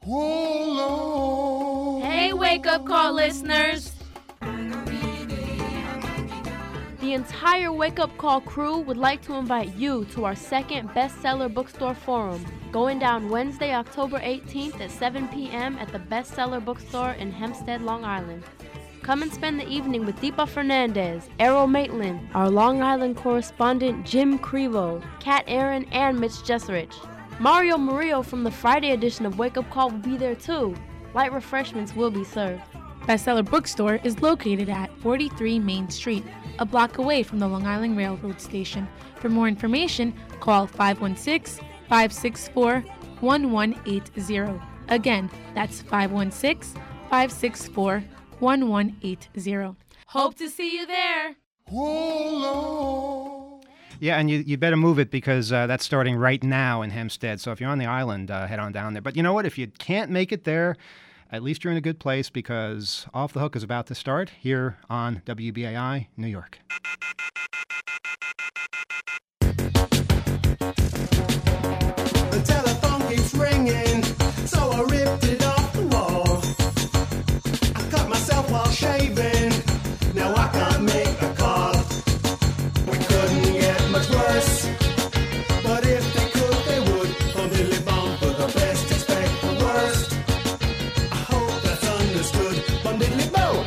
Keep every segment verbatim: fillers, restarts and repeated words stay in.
Oh, Lord. Hey, Wake Up Call listeners. The entire Wake Up Call crew would like to invite you to our second Bestseller Bookstore Forum, going down Wednesday, October eighteenth at seven p.m. at the Bestseller Bookstore in Hempstead, Long Island. Come and spend the evening with Deepa Fernandez, Errol Maitland, our Long Island correspondent Jim Crevo, Kat Aaron, and Mitch Jesserich. Mario Murillo from the Friday edition of Wake Up Call will be there too. Light refreshments will be served. Bestseller Bookstore is located at forty-three Main Street, a block away from the Long Island Railroad Station. For more information, call five one six, five six four, one one eight zero. Again, that's five one six, five six four, one one eight zero. Hope to see you there. Oh, Lord. Yeah, and you, you better move it because uh, that's starting right now in Hempstead. So if you're on the island, uh, head on down there. But you know what? If you can't make it there, at least you're in a good place because Off the Hook is about to start here on W B A I, New York. The telephone keeps ringing, so I ripped it off the wall. I cut myself while shaving, now I can't make a call. We couldn't get much worse, but if they could, they would. Bum diddly bum, for the best, expect the worst. I hope that's understood. Bum diddly bum.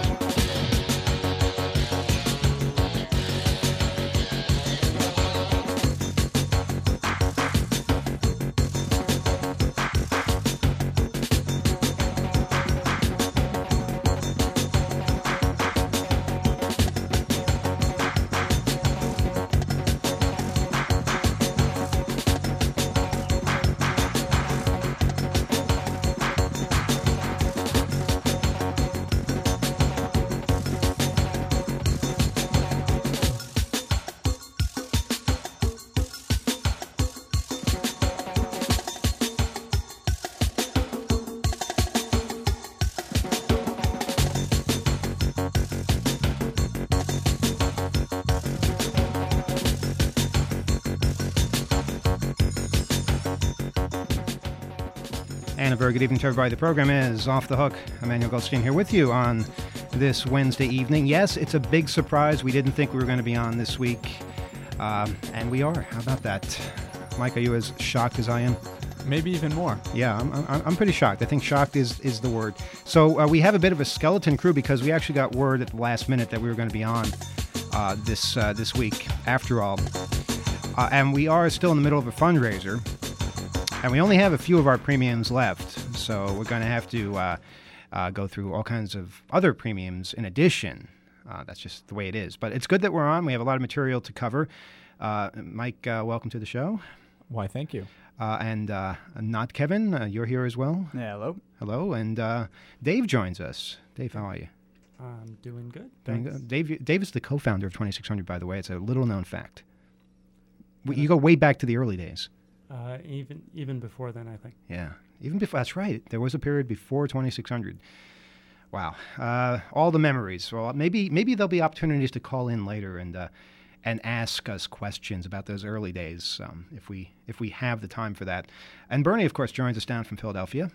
And a very good evening to everybody. The program is Off the Hook. Emmanuel Goldstein here with you on this Wednesday evening. Yes, it's a big surprise. We didn't think we were going to be on this week, um, and we are. How about that? Mike, are you as shocked as I am? Maybe even more. Yeah, I'm, I'm, I'm pretty shocked. I think shocked is, is the word. So uh, we have a bit of a skeleton crew because we actually got word at the last minute that we were going to be on uh, this uh, this week, after all. Uh, and we are still in the middle of a fundraiser. And we only have a few of our premiums left, so we're going to have to uh, uh, go through all kinds of other premiums in addition. Uh, that's just the way it is. But it's good that we're on. We have a lot of material to cover. Uh, Mike, uh, welcome to the show. Why, thank you. Uh, and uh, not Kevin, uh, you're here as well. Yeah, hello. Hello. And uh, Dave joins us. Dave, how are you? I'm doing good. Doing Thanks. good. Dave, Dave is the co-founder of twenty-six hundred, by the way. It's a little-known fact. We, you go way back to the early days. Uh, even even before then, I think. Yeah, even before, that's right. There was a period before twenty-six hundred. Wow. Uh, all the memories. Well, maybe maybe there'll be opportunities to call in later and uh, and ask us questions about those early days um, if we if we have the time for that. And Bernie, of course, joins us down from Philadelphia.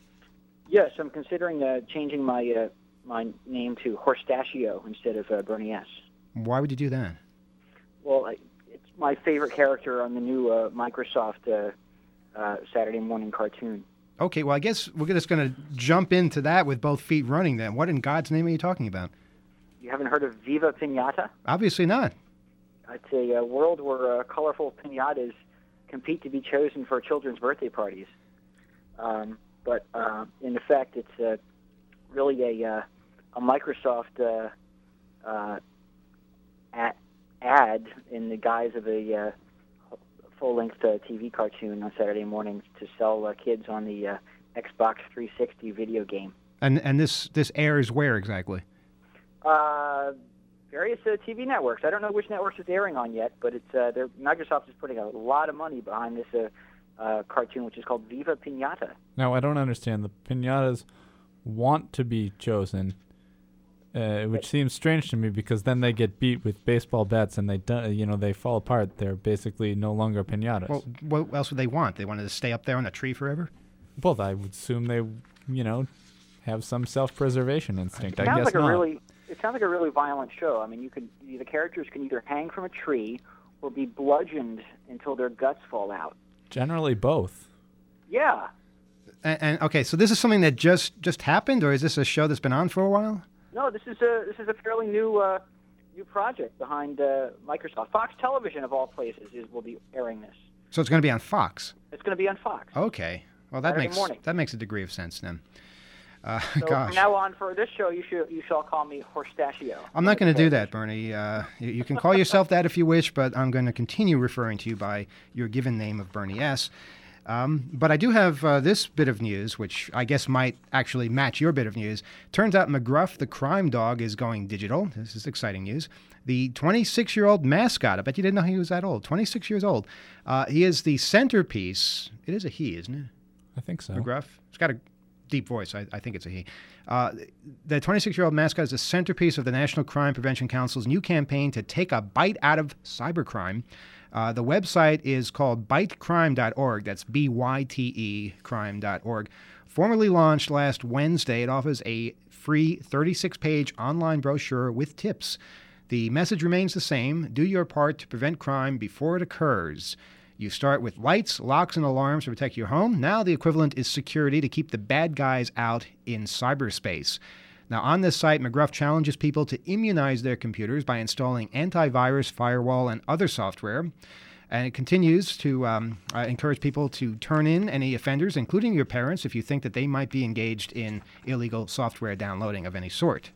Yes, I'm considering uh, changing my uh, my name to Horstachio instead of uh, Bernie S. Why would you do that? Well, I, it's my favorite character on the new uh, Microsoft uh, uh, Saturday morning cartoon. Okay, well, I guess we're just going to jump into that with both feet running then. What in God's name are you talking about? You haven't heard of Viva Pinata? Obviously not. It's a uh, world where uh, colorful pinatas compete to be chosen for children's birthday parties. Um, but uh, in effect, it's uh, really a, uh, a Microsoft uh, uh, ad, ad in the guise of a uh, full-length uh, T V cartoon on Saturday mornings to sell uh, kids on the uh, Xbox three sixty video game. And and this this airs where exactly? Uh, various uh, T V networks. I don't know which networks it's airing on yet, but it's uh, Microsoft is putting a lot of money behind this uh, uh, cartoon, which is called Viva Pinata. Now, I don't understand. The pinatas want to be chosen, uh, which seems strange to me because then they get beat with baseball bats and they, do, you know, they fall apart. They're basically no longer pinatas. Well, what else would they want? They wanted to stay up there on a tree forever? Well, I would assume they, you know, have some self-preservation instinct. It I sounds guess like not. a really. It sounds like a really violent show. I mean, you could the characters can either hang from a tree or be bludgeoned until their guts fall out. Generally, both. Yeah. And, and okay, so this is something that just just happened, or is this a show that's been on for a while? No, this is a this is a fairly new uh, new project behind uh, Microsoft. Fox Television, of all places, is will be airing this. So it's going to be on Fox. It's going to be on Fox. Okay, well that Saturday makes morning. that makes a degree of sense then. Uh, So gosh. from now on, for this show, you should you shall call me Horstachio. I'm not going to do that, Bernie. Uh, you, you can call yourself that if you wish, but I'm going to continue referring to you by your given name of Bernie S. Um, but I do have uh, this bit of news, which I guess might actually match your bit of news. Turns out McGruff, the crime dog, is going digital. This is exciting news. The twenty-six-year-old mascot, I bet you didn't know he was that old, twenty-six years old. Uh, he is the centerpiece. It is a he, isn't it? I think so. McGruff. It's got a deep voice. I, I think it's a he. Uh, the twenty-six-year-old mascot is the centerpiece of the National Crime Prevention Council's new campaign to take a bite out of cybercrime. Uh, the website is called bite crime dot org. That's B Y T E crime dot org. Formally launched last Wednesday, it offers a free thirty-six page online brochure with tips. The message remains the same. Do your part to prevent crime before it occurs. You start with lights, locks, and alarms to protect your home. Now the equivalent is security to keep the bad guys out in cyberspace. Now, on this site, McGruff challenges people to immunize their computers by installing antivirus, firewall, and other software. And it continues to um, uh, encourage people to turn in any offenders, including your parents, if you think that they might be engaged in illegal software downloading of any sort.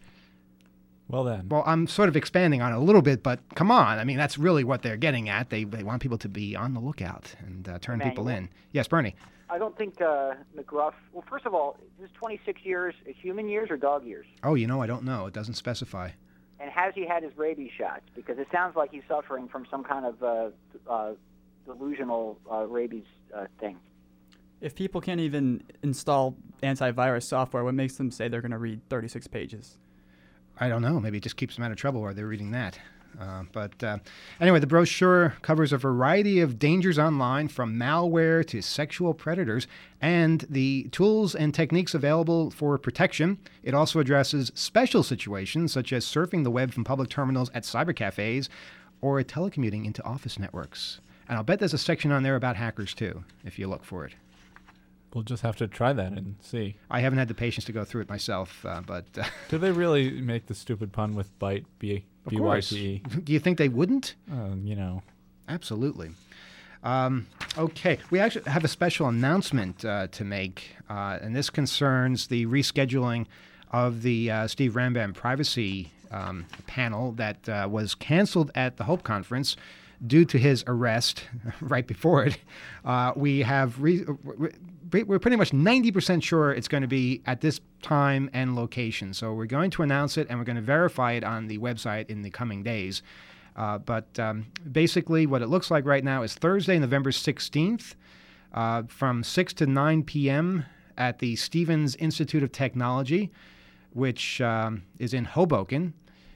Well then. Well, I'm sort of expanding on it a little bit, but come on. I mean, that's really what they're getting at. They they want people to be on the lookout and uh, turn people in. Yes, Bernie. I don't think uh, McGruff. Well, first of all, is twenty-six years human years or dog years? Oh, you know, I don't know. It doesn't specify. And has he had his rabies shots? Because it sounds like he's suffering from some kind of uh, uh, delusional uh, rabies uh, thing. If people can't even install antivirus software, what makes them say they're going to read thirty-six pages? I don't know. Maybe it just keeps them out of trouble while they're reading that. Uh, but uh, anyway, the brochure covers a variety of dangers online, from malware to sexual predators, and the tools and techniques available for protection. It also addresses special situations, such as surfing the web from public terminals at cyber cafes or telecommuting into office networks. And I'll bet there's a section on there about hackers, too, if you look for it. We'll just have to try that and see. I haven't had the patience to go through it myself, uh, but... Uh, Do they really make the stupid pun with bite, B- Of B Y T E? course. Do you think they wouldn't? Um, you know. Absolutely. Um, okay, we actually have a special announcement uh, to make, uh, and this concerns the rescheduling of the uh, Steve Rambam privacy um, panel that uh, was canceled at the Hope Conference due to his arrest right before it. Uh, we have re- we're pretty much ninety percent sure it's going to be at this time and location. So we're going to announce it, and we're going to verify it on the website in the coming days. Uh, but um, basically what it looks like right now is Thursday, November sixteenth, uh, from six to nine p.m. at the Stevens Institute of Technology, which um, is in Hoboken.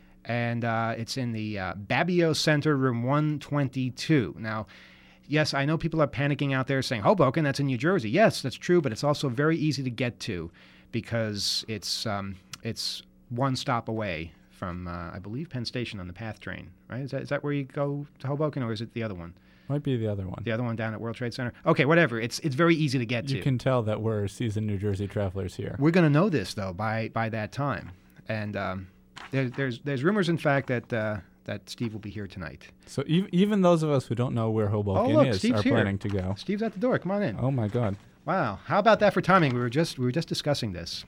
And uh, it's in the uh, Babio Center, room one twenty-two. Now, yes, I know people are panicking out there saying, Hoboken, that's in New Jersey. Yes, that's true, but it's also very easy to get to because it's um, it's one stop away from, uh, I believe, Penn Station on the PATH train, right? Is that, is that where you go to Hoboken, or is it the other one? Might be the other one. The other one down at World Trade Center? Okay, whatever. It's it's very easy to get You to. can tell that we're seasoned New Jersey travelers here. We're going to know this, though, by, by that time. And... Um, There, there's there's rumors, in fact, that uh, that Steve will be here tonight. So ev- even those of us who don't know where Hoboken oh, look, is Steve's are here. planning to go. Steve's at the door. Come on in. Oh my God! Wow, how about that for timing? We were just we were just discussing this.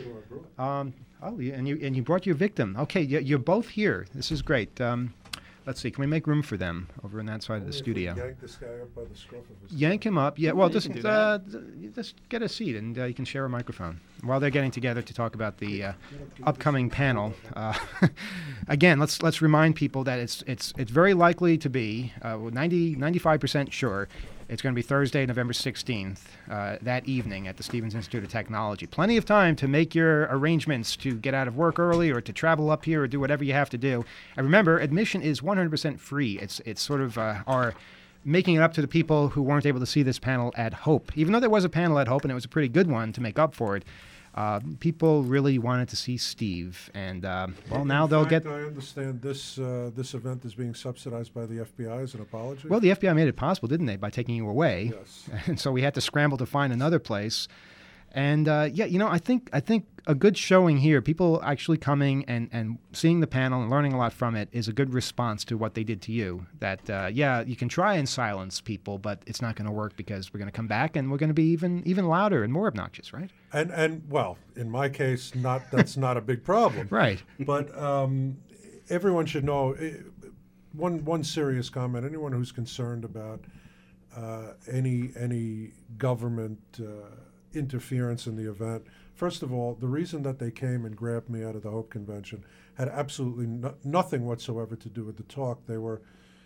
Um, oh, yeah, and you and you brought your victim. Okay, you, you're both here. This is great. Um, let's see. Can we make room for them over on that side of the studio? Yank this guy up by the scruff of his Yank him up. Yeah. Well, You just can do uh, just get a seat, and uh, you can share a microphone while they're getting together to talk about the uh, upcoming panel. Uh, again, let's let's remind people that it's it's it's very likely to be uh, ninety, ninety-five percent sure. It's going to be Thursday, November sixteenth, uh, that evening at the Stevens Institute of Technology. Plenty of time to make your arrangements to get out of work early or to travel up here or do whatever you have to do. And remember, admission is one hundred percent free. It's it's sort of uh, our making it up to the people who weren't able to see this panel at Hope. Even though there was a panel at Hope, and it was a pretty good one to make up for it, uh, people really wanted to see Steve. And, uh, well, now In they'll fact, get... I understand this uh, this event is being subsidized by the F B I as an apology. Well, the F B I made it possible, didn't they, by taking you away? Yes. And so we had to scramble to find another place. And, uh, yeah, you know, I think I think a good showing here, people actually coming and, and seeing the panel and learning a lot from it is a good response to what they did to you. That, uh, yeah, you can try and silence people, but it's not going to work because we're going to come back and we're going to be even even louder and more obnoxious, right? And, and well, in my case, not that's not a big problem. Right. But um, everyone should know, eh, one one serious comment, anyone who's concerned about uh, any any government uh, interference in the event, first of all, the reason that they came and grabbed me out of the Hope Convention had absolutely no, nothing whatsoever to do with the talk. They were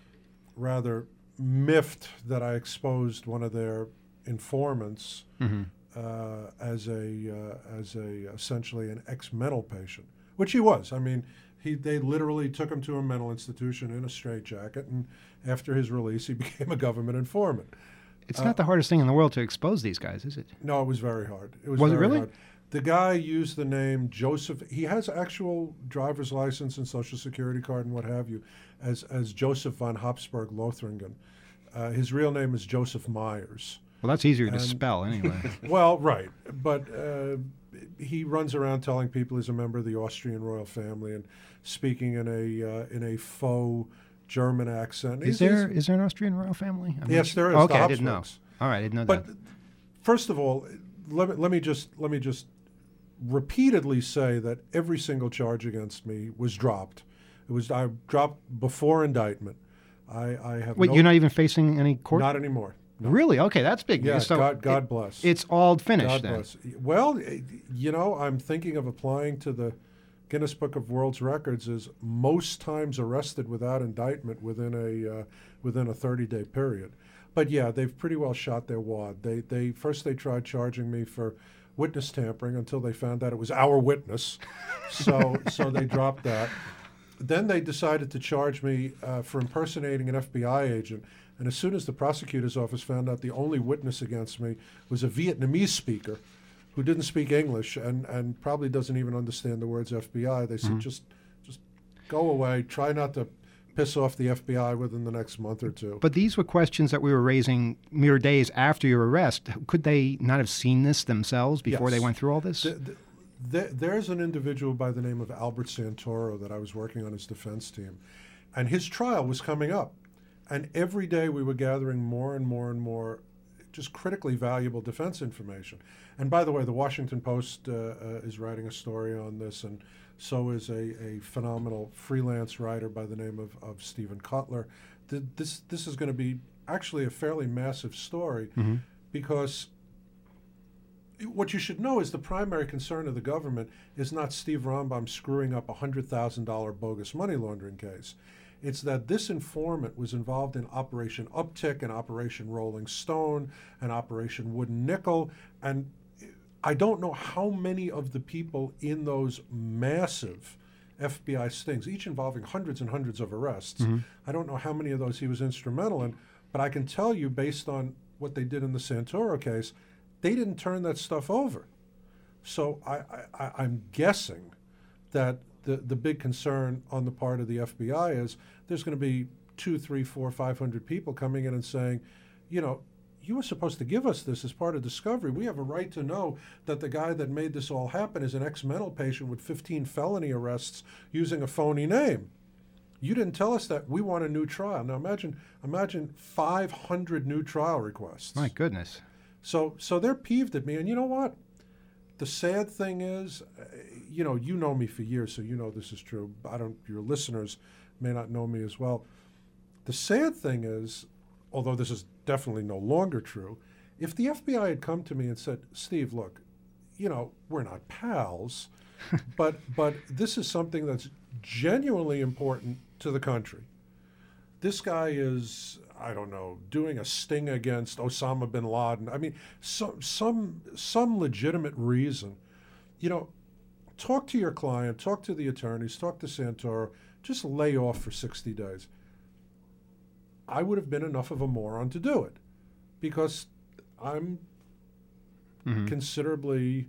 rather miffed that I exposed one of their informants Mm-hmm. uh, as a uh, as a essentially an ex-mental patient, which he was. I mean, he they literally took him to a mental institution in a straitjacket, and after his release, he became a government informant. It's Uh, not the hardest thing in the world to expose these guys, is it? No, it was very hard. It was, Was it very really? hard. The guy used the name Joseph. He has actual driver's license and social security card and what have you, as as Joseph von Habsburg Lothringen. Uh, his real name is Joseph Myers. Well, that's easier to And- spell anyway. Well, right, but uh, he runs around telling people he's a member of the Austrian royal family and speaking in a uh, in a faux German accent. Is He's- there he's- is there an Austrian royal family? I'm not Yes, sure. there is. the Okay, I didn't know. Habsburgs. All right, I didn't know But that. first of all, let me, let me just let me just repeatedly say that every single charge against me was dropped. It was I dropped before indictment. I, I have Wait, no, you're not even facing any court? not anymore. No. Really? Okay, that's big Yeah, news. So God, God it- bless. It's all finished God then. bless. Well, eh, you know, I'm thinking of applying to the Guinness Book of World Records as most times arrested without indictment within a uh, within a thirty-day period. But yeah, they've pretty well shot their wad. They they first they tried charging me for witness tampering until they found out it was our witness, so so they dropped that. Then they decided to charge me uh, for impersonating an F B I agent. And as soon as the prosecutor's office found out the only witness against me was a Vietnamese speaker who didn't speak English and, and probably doesn't even understand the words F B I, they said, just just go away. Try not to piss off the F B I within the next month or two. But these were questions that we were raising mere days after your arrest. Could they not have seen this themselves before they Yes. went through all this? Th- th- th- there's an individual by the name of Albert Santoro that I was working on his defense team, and his trial was coming up. And every day we were gathering more and more and more just critically valuable defense information. And by the way, the Washington Post uh, uh, is writing a story on this, and so is a, a phenomenal freelance writer by the name of, of Stephen Kotler. Th- this, this is going to be actually a fairly massive story Mm-hmm. because what you should know is the primary concern of the government is not Steve Rombaum screwing up a one hundred thousand dollars bogus money laundering case. It's that this informant was involved in Operation Uptick and Operation Rolling Stone and Operation Wooden Nickel. And I don't know how many of the people in those massive F B I stings, each involving hundreds and hundreds of arrests, I don't know how many of those he was instrumental in, but I can tell you based on what they did in the Santoro case, they didn't turn that stuff over. So I, I, I'm guessing that the, the big concern on the part of the F B I is there's going to be two, three, four, five hundred people coming in and saying, you know, you were supposed to give us this as part of discovery. We have a right to know that the guy that made this all happen is an ex-mental patient with fifteen felony arrests using a phony name. You didn't tell us that. We want a new trial. Now imagine, imagine five hundred new trial requests. My goodness. So, so they're peeved at me. And you know what? The sad thing is, uh, you know, you know me for years, so you know this is true. I don't. Your listeners may not know me as well. The sad thing is, although this is definitely no longer true, if the F B I had come to me and said, "Steve, look, you know, we're not pals, but but this is something that's genuinely important to the country. This guy is, I don't know, doing a sting against Osama bin Laden. I mean, some some some legitimate reason. You know, talk to your client, talk to the attorneys, talk to Santoro, just lay off for sixty days. I would have been enough of a moron to do it because I'm Mhm. considerably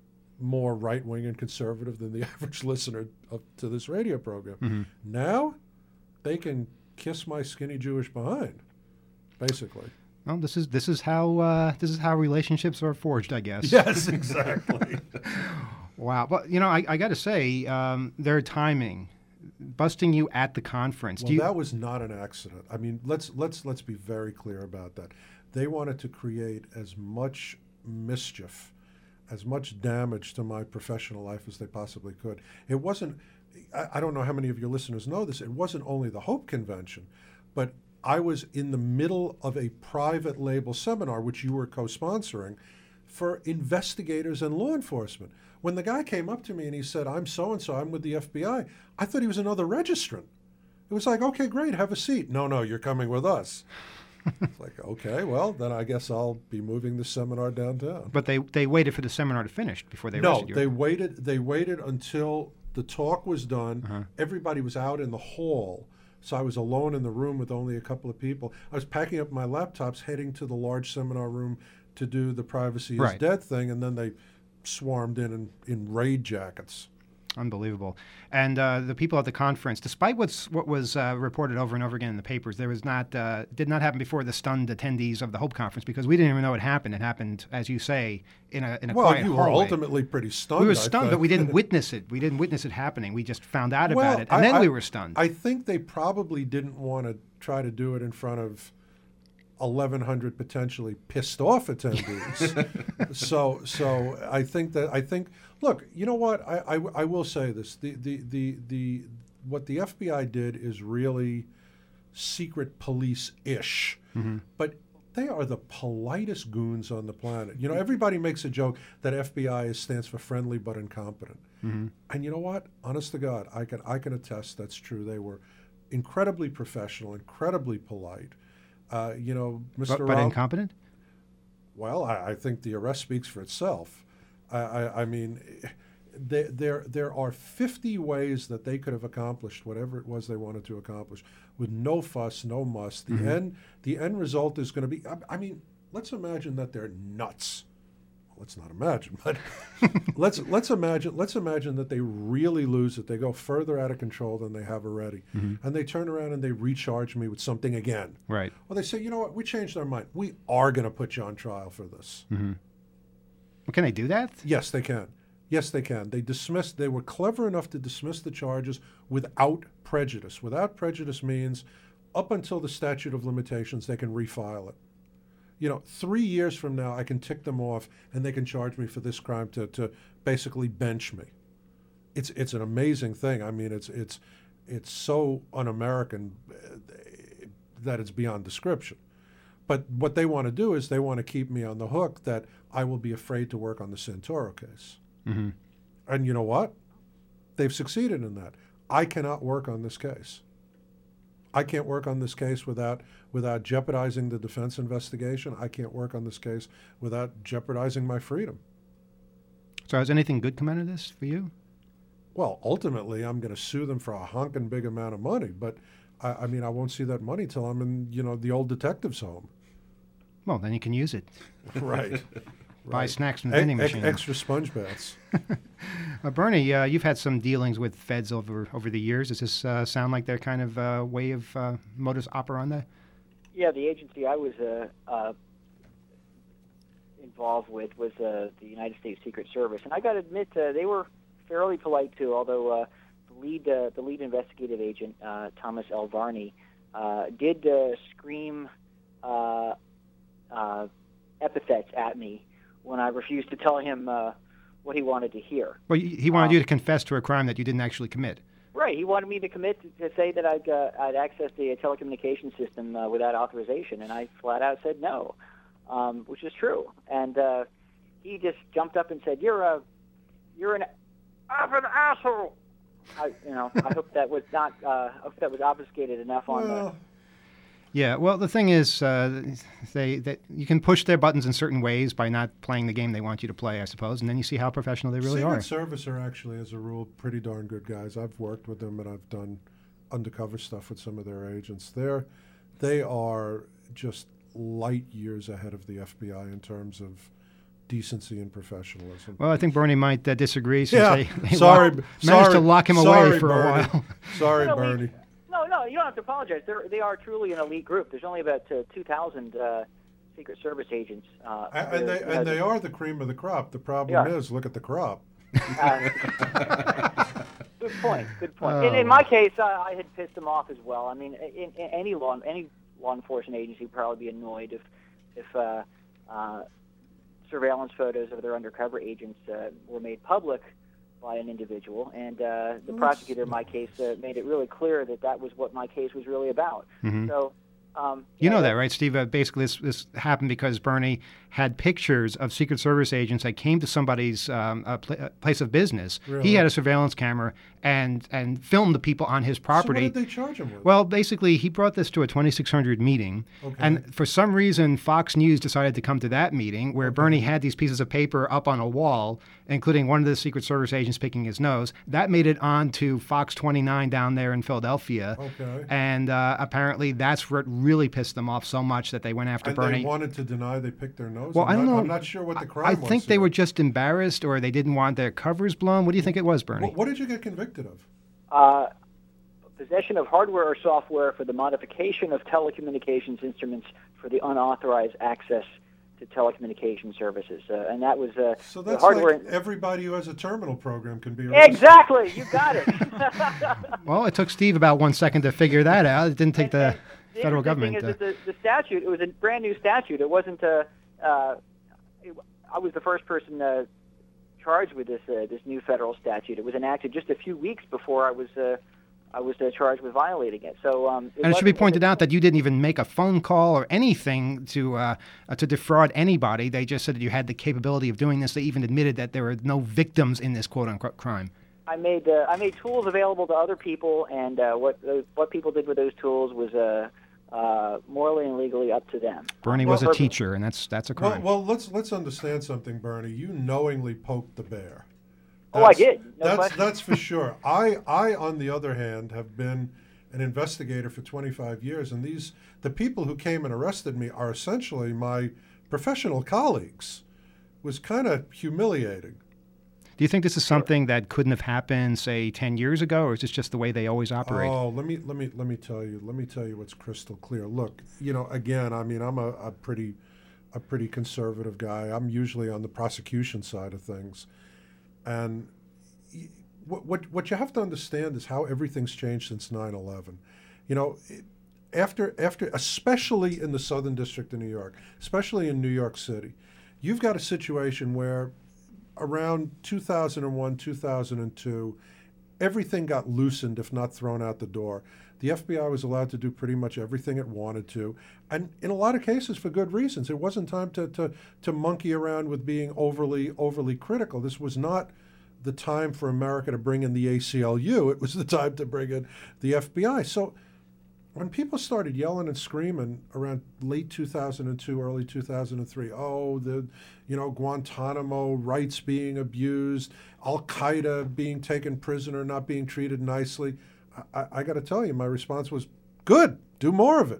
more right-wing and conservative than the average listener of, to this radio program. Mhm. Now, they can kiss my skinny Jewish behind, basically. Well, this is this is how uh, this is how relationships are forged, I guess. Yes, exactly. Wow. But you know, I, I got to say, um, their timing, busting you at the conference. Well, Do you, that was not an accident. I mean, let's let's let's be very clear about that. They wanted to create as much mischief, as much damage to my professional life as they possibly could. It wasn't. I, I don't know how many of your listeners know this. It wasn't only the Hope Convention, but I was in the middle of a private label seminar, which you were co-sponsoring, for investigators and law enforcement. When the guy came up to me and he said, I'm so-and-so, I'm with the F B I, I thought he was another registrant. It was like, okay, great, have a seat. No, no, you're coming with us. It's like, okay, well, then I guess I'll be moving the seminar downtown. but they they waited for the seminar to finish before they No, arrested you. they waited, they waited until the talk was done. Uh-huh. Everybody was out in the hall. So I was alone in the room with only a couple of people. I was packing up my laptops, heading to the large seminar room to do the privacy is Right. dead thing, and then they swarmed in in, in raid jackets. Unbelievable. And uh, the people at the conference, despite what's what was uh, reported over and over again in the papers, there was not uh, did not happen before the stunned attendees of the Hope Conference because we didn't even know it happened. It happened, as you say, in a in a Well, quiet you were hallway. ultimately pretty stunned. We were I stunned, think. but we didn't witness it. We didn't witness it happening. We just found out Well, about it, and I- then I- we were stunned. I think they probably didn't want to try to do it in front of eleven hundred potentially pissed off attendees. so, so I think that I think. Look, you know what? I, I, I will say this: the, the the the what the F B I did is really secret police-ish, Mm-hmm. but they are the politest goons on the planet. You know, everybody makes a joke that F B I is, stands for friendly but incompetent. Mm-hmm. And you know what? Honest to God, I can I can attest that's true. They were incredibly professional, incredibly polite. Uh, you know, Mister But, but Rao- incompetent? Well, I, I think the arrest speaks for itself. I, I, I mean, there, there there are fifty ways that they could have accomplished whatever it was they wanted to accomplish with no fuss, no muss. The Mhm. end the end result is going to be. I, I mean, let's imagine that they're nuts. Let's not imagine, but let's let's imagine let's imagine that they really lose it. They go further out of control than they have already, Mhm. and they turn around and they recharge me with something again. Right. Well, they say, you know what? We changed our mind. We are going to put you on trial for this. Mm-hmm. Well, can they do that? Yes, they can. Yes, they can. They dismissed. They were clever enough to dismiss the charges without prejudice. Without prejudice means up until the statute of limitations, they can refile it. You know, three years from now, I can tick them off, and they can charge me for this crime to, to basically bench me. It's it's an amazing thing. I mean, it's it's it's so un-American uh, that it's beyond description. But what they want to do is they want to keep me on the hook that I will be afraid to work on the Santoro case. Mm-hmm. And you know what? They've succeeded in that. I cannot work on this case. I can't work on this case without without jeopardizing the defense investigation. I can't work on this case without jeopardizing my freedom. So has anything good come out of this for you? Well, ultimately, I'm going to sue them for a honking big amount of money, but I, I mean, I won't see that money till I'm in, you know, the old detective's home. Well, then you can use it. Right. Buy Right. snacks from the E- vending ex- machine. extra sponge baths. Uh, Bernie, uh, you've had some dealings with feds over over the years. Does this uh, sound like their kind of uh, way of uh, modus operandi? Yeah, the agency I was uh, uh, involved with was uh, the United States Secret Service, and I got to admit uh, they were fairly polite too. Although uh, the lead uh, the lead investigative agent uh, Thomas L. Varney uh, did uh, scream uh, uh, epithets at me when I refused to tell him uh, what he wanted to hear. Well, he he wanted Um, you to confess to a crime that you didn't actually commit. Right. He wanted me to commit to, to say that I'd, uh, I'd accessed the telecommunications system uh, without authorization, and I flat out said no, um, which is true. And uh, he just jumped up and said, "You're a, you're an, effing asshole." I, you know, I hope that was not, uh, I hope that was obfuscated enough on Well, Yeah. Well, the thing is, uh, they that you can push their buttons in certain ways by not playing the game they want you to play, I suppose, and then you see how professional they really Secret are. Service are actually, as a rule, pretty darn good guys. I've worked with them, and I've done undercover stuff with some of their agents. They're they are just light years ahead of the F B I in terms of decency and professionalism. Well, I think Bernie might uh, disagree since Yeah, they, they sorry, locked- sorry, managed to lock him sorry, away for Bernie. a while. Sorry, No, we- Bernie. No, no, you don't have to apologize. They're, they are truly an elite group. There's only about uh, two thousand uh, Secret Service agents. Uh, A- And they you know, and they are the cream of the crop. The problem Yeah. is, look at the crop. Uh, good point. Good point. in, Oh. in my case, uh, I had pissed them off as well. I mean, in, in any law any law enforcement agency would probably be annoyed if if uh, uh, surveillance photos of their undercover agents uh, were made public by an individual, and uh, the Well, prosecutor in my case uh, made it really clear that that was what my case was really about. Mhm. So. Um, You know that, right, Steve? Uh, basically, this, this happened because Bernie had pictures of Secret Service agents that came to somebody's um, uh, pl- uh, place of business. Really? He had a surveillance camera and and filmed the people on his So what property. did they charge him with? Well, basically, he brought this to a twenty-six hundred meeting, Okay. and for some reason, Fox News decided to come to that meeting where Bernie had these pieces of paper up on a wall, including one of the Secret Service agents picking his nose. That made it onto Fox twenty-nine down there in Philadelphia, Okay. and uh, apparently that's what really pissed them off so much that they went after and Bernie. they wanted to deny they picked their nose. Well, I'm I don't not, know. I'm not sure what the crime I was. think they here. were just embarrassed, or they didn't want their covers blown. What do you think it was, Bernie? What, what did you get convicted of? Uh, possession of hardware or software for the modification of telecommunications instruments for the unauthorized access to telecommunication services, uh, and that was uh, So the that's hardware. like everybody who has a terminal program can be arrested. Exactly, you got it. Well, it took Steve about one second to figure that out. It didn't take the The federal interesting government. thing uh, is that the, the statute, it was a brand new statute. It wasn't a, uh, it, I was the first person uh, charged with this uh, this new federal statute. It was enacted just a few weeks before I was uh, I was uh, charged with violating it. So um, and it should be wasn't- pointed out that you didn't even make a phone call or anything to uh, uh, to defraud anybody. They just said that you had the capability of doing this. They even admitted that there were no victims in this quote unquote crime. I made uh, I made tools available to other people, and uh, what uh, what people did with those tools was uh, uh, morally and legally up to them. Bernie Well, was a for- teacher, and that's that's a Well, crime. well, let's let's understand something, Bernie. You knowingly poked the bear. Oh, I That's- did. No that's question. that's for sure. I I on the other hand have been an investigator for twenty-five years, and these the people who came and arrested me are essentially my professional colleagues. It was kind of humiliating. Do you think this is something that couldn't have happened, say, ten years ago, or is this just the way they always operate? Oh, let me let me let me tell you. Let me tell you what's crystal clear. Look, you know, again, I mean, I'm a, a pretty a pretty conservative guy. I'm usually on the prosecution side of things, and y- what what what you have to understand is how everything's changed since nine eleven. You know, it, after after especially in the Southern District of New York, especially in New York City, you've got a situation where around two thousand one, two thousand two, everything got loosened, if not thrown out the door. The F B I was allowed to do pretty much everything it wanted to, and in a lot of cases for good reasons. It wasn't time to, to, to monkey around with being overly overly critical. This was not the time for America to bring in the A C L U. It was the time to bring in the F B I. So when people started yelling and screaming around late two thousand two, early two thousand three, oh, the, you know, Guantanamo rights being abused, Al Qaeda being taken prisoner, not being treated nicely, I, I, I got to tell you, my response was, good, do more of it.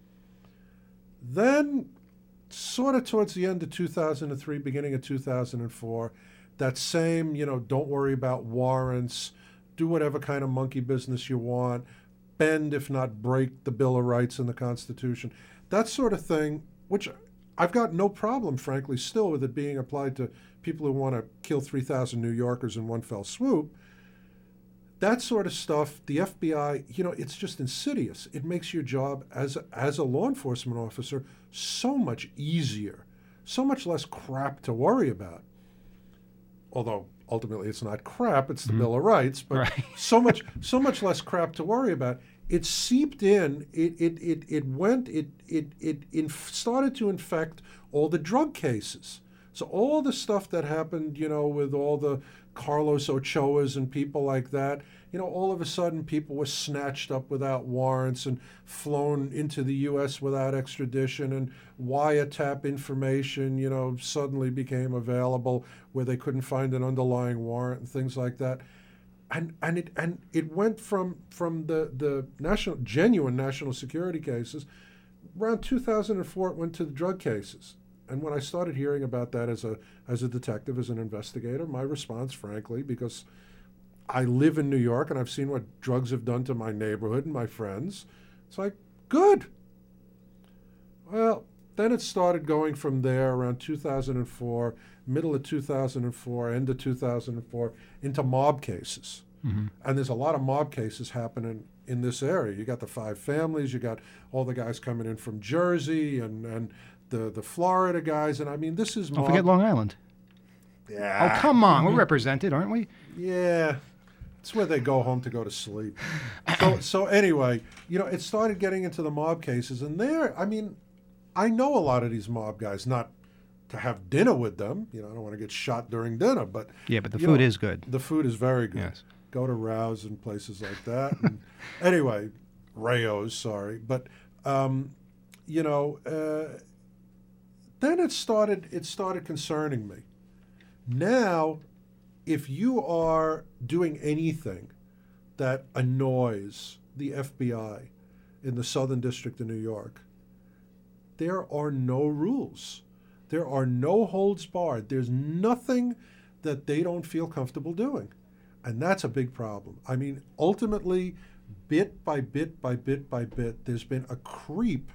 Then, sort of towards the end of two thousand three, beginning of two thousand four, that same, you know, don't worry about warrants, do whatever kind of monkey business you want, bend, if not break, the Bill of Rights and the Constitution. That sort of thing, which I've got no problem, frankly, still with it being applied to people who want to kill three thousand New Yorkers in one fell swoop. That sort of stuff, the F B I, you know, it's just insidious. It makes your job as a, as a law enforcement officer so much easier, so much less crap to worry about. Although ultimately it's not crap, it's the Mhm. Bill of Rights, but Right. so much so much less crap to worry about. It seeped in, it it it, it went, it it it inf- started to infect all the drug cases. So all the stuff that happened, you know, with all the Carlos Ochoas and people like that, you know, all of a sudden people were snatched up without warrants and flown into the U S without extradition, and wiretap information, you know, suddenly became available where they couldn't find an underlying warrant and things like that. and and it and it went from from the the national genuine national security cases. Around two thousand four, it went to the drug cases. And when I started hearing about that as a as a detective, as an investigator, my response, frankly, because I live in New York and I've seen what drugs have done to my neighborhood and my friends, it's like, good. Well, then it started going from there around two thousand four, middle of two thousand four, end of two thousand four, into mob cases. Mm-hmm. And there's a lot of mob cases happening in this area. You got the five families, you got all the guys coming in from Jersey and, and the, the Florida guys. And I mean, this is Don't mob. forget Long Island. Yeah. Oh, come on. We're represented, aren't we? Yeah. It's where they go home to go to sleep. So, so anyway, you know, it started getting into the mob cases. And there, I mean, I know a lot of these mob guys, not to have dinner with them. You know, I don't want to get shot during dinner, but yeah, but the you food know, is good. The food is very good. Yes. Go to Rouse and places like that. And anyway, Rayo's, sorry, but um, you know, uh, then it started. It started concerning me. Now, if you are doing anything that annoys the F B I in the Southern District of New York, there are no rules. There are no holds barred. There's nothing that they don't feel comfortable doing. And that's a big problem. I mean, ultimately, bit by bit by bit by bit, there's been a creep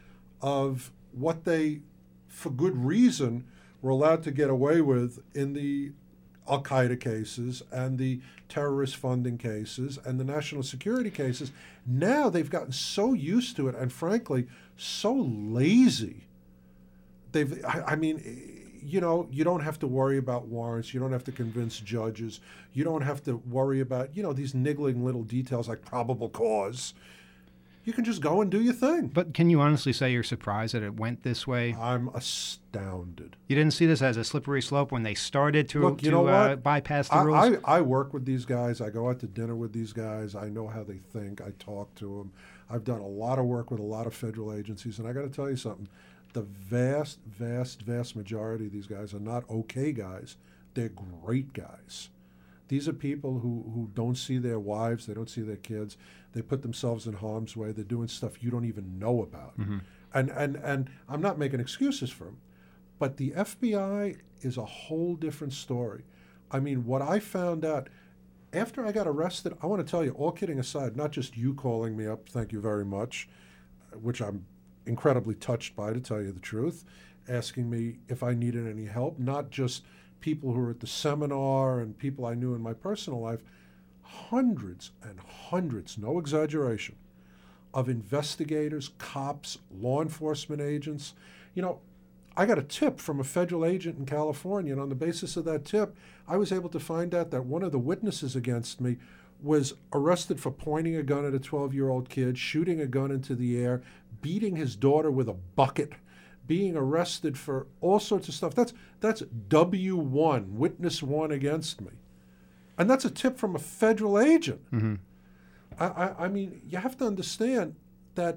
of what they, for good reason, were allowed to get away with in the Al-Qaeda cases and the terrorist funding cases and the national security cases. Now they've gotten so used to it and, frankly, so lazy. They've, I, I mean, you know, you don't have to worry about warrants. You don't have to convince judges. You don't have to worry about, you know, these niggling little details like probable cause. You can just go and do your thing. But can you honestly say you're surprised that it went this way? I'm astounded. You didn't see this as a slippery slope when they started to, Look, you to know uh, what? bypass the I, rules? I, I work with these guys. I go out to dinner with these guys. I know how they think. I talk to them. I've done a lot of work with a lot of federal agencies. And I got to tell you something. The vast, vast, vast majority of these guys are not okay guys. They're great guys. These are people who, who don't see their wives. They don't see their kids. They put themselves in harm's way. They're doing stuff you don't even know about. Mm-hmm. And, and, and I'm not making excuses for them. But the F B I is a whole different story. I mean, what I found out after I got arrested, I want to tell you, all kidding aside, not just you calling me up, thank you very much, which I'm incredibly touched by, to tell you the truth, asking me if I needed any help, not just people who were at the seminar and people I knew in my personal life, hundreds and hundreds, no exaggeration, of investigators, cops, law enforcement agents. You know, I got a tip from a federal agent in California, and on the basis of that tip, I was able to find out that one of the witnesses against me was arrested for pointing a gun at a twelve-year-old kid, shooting a gun into the air, beating his daughter with a bucket, being arrested for all sorts of stuff. That's that's W one, witness one against me. And that's a tip from a federal agent. Mm-hmm. I, I, I mean, you have to understand that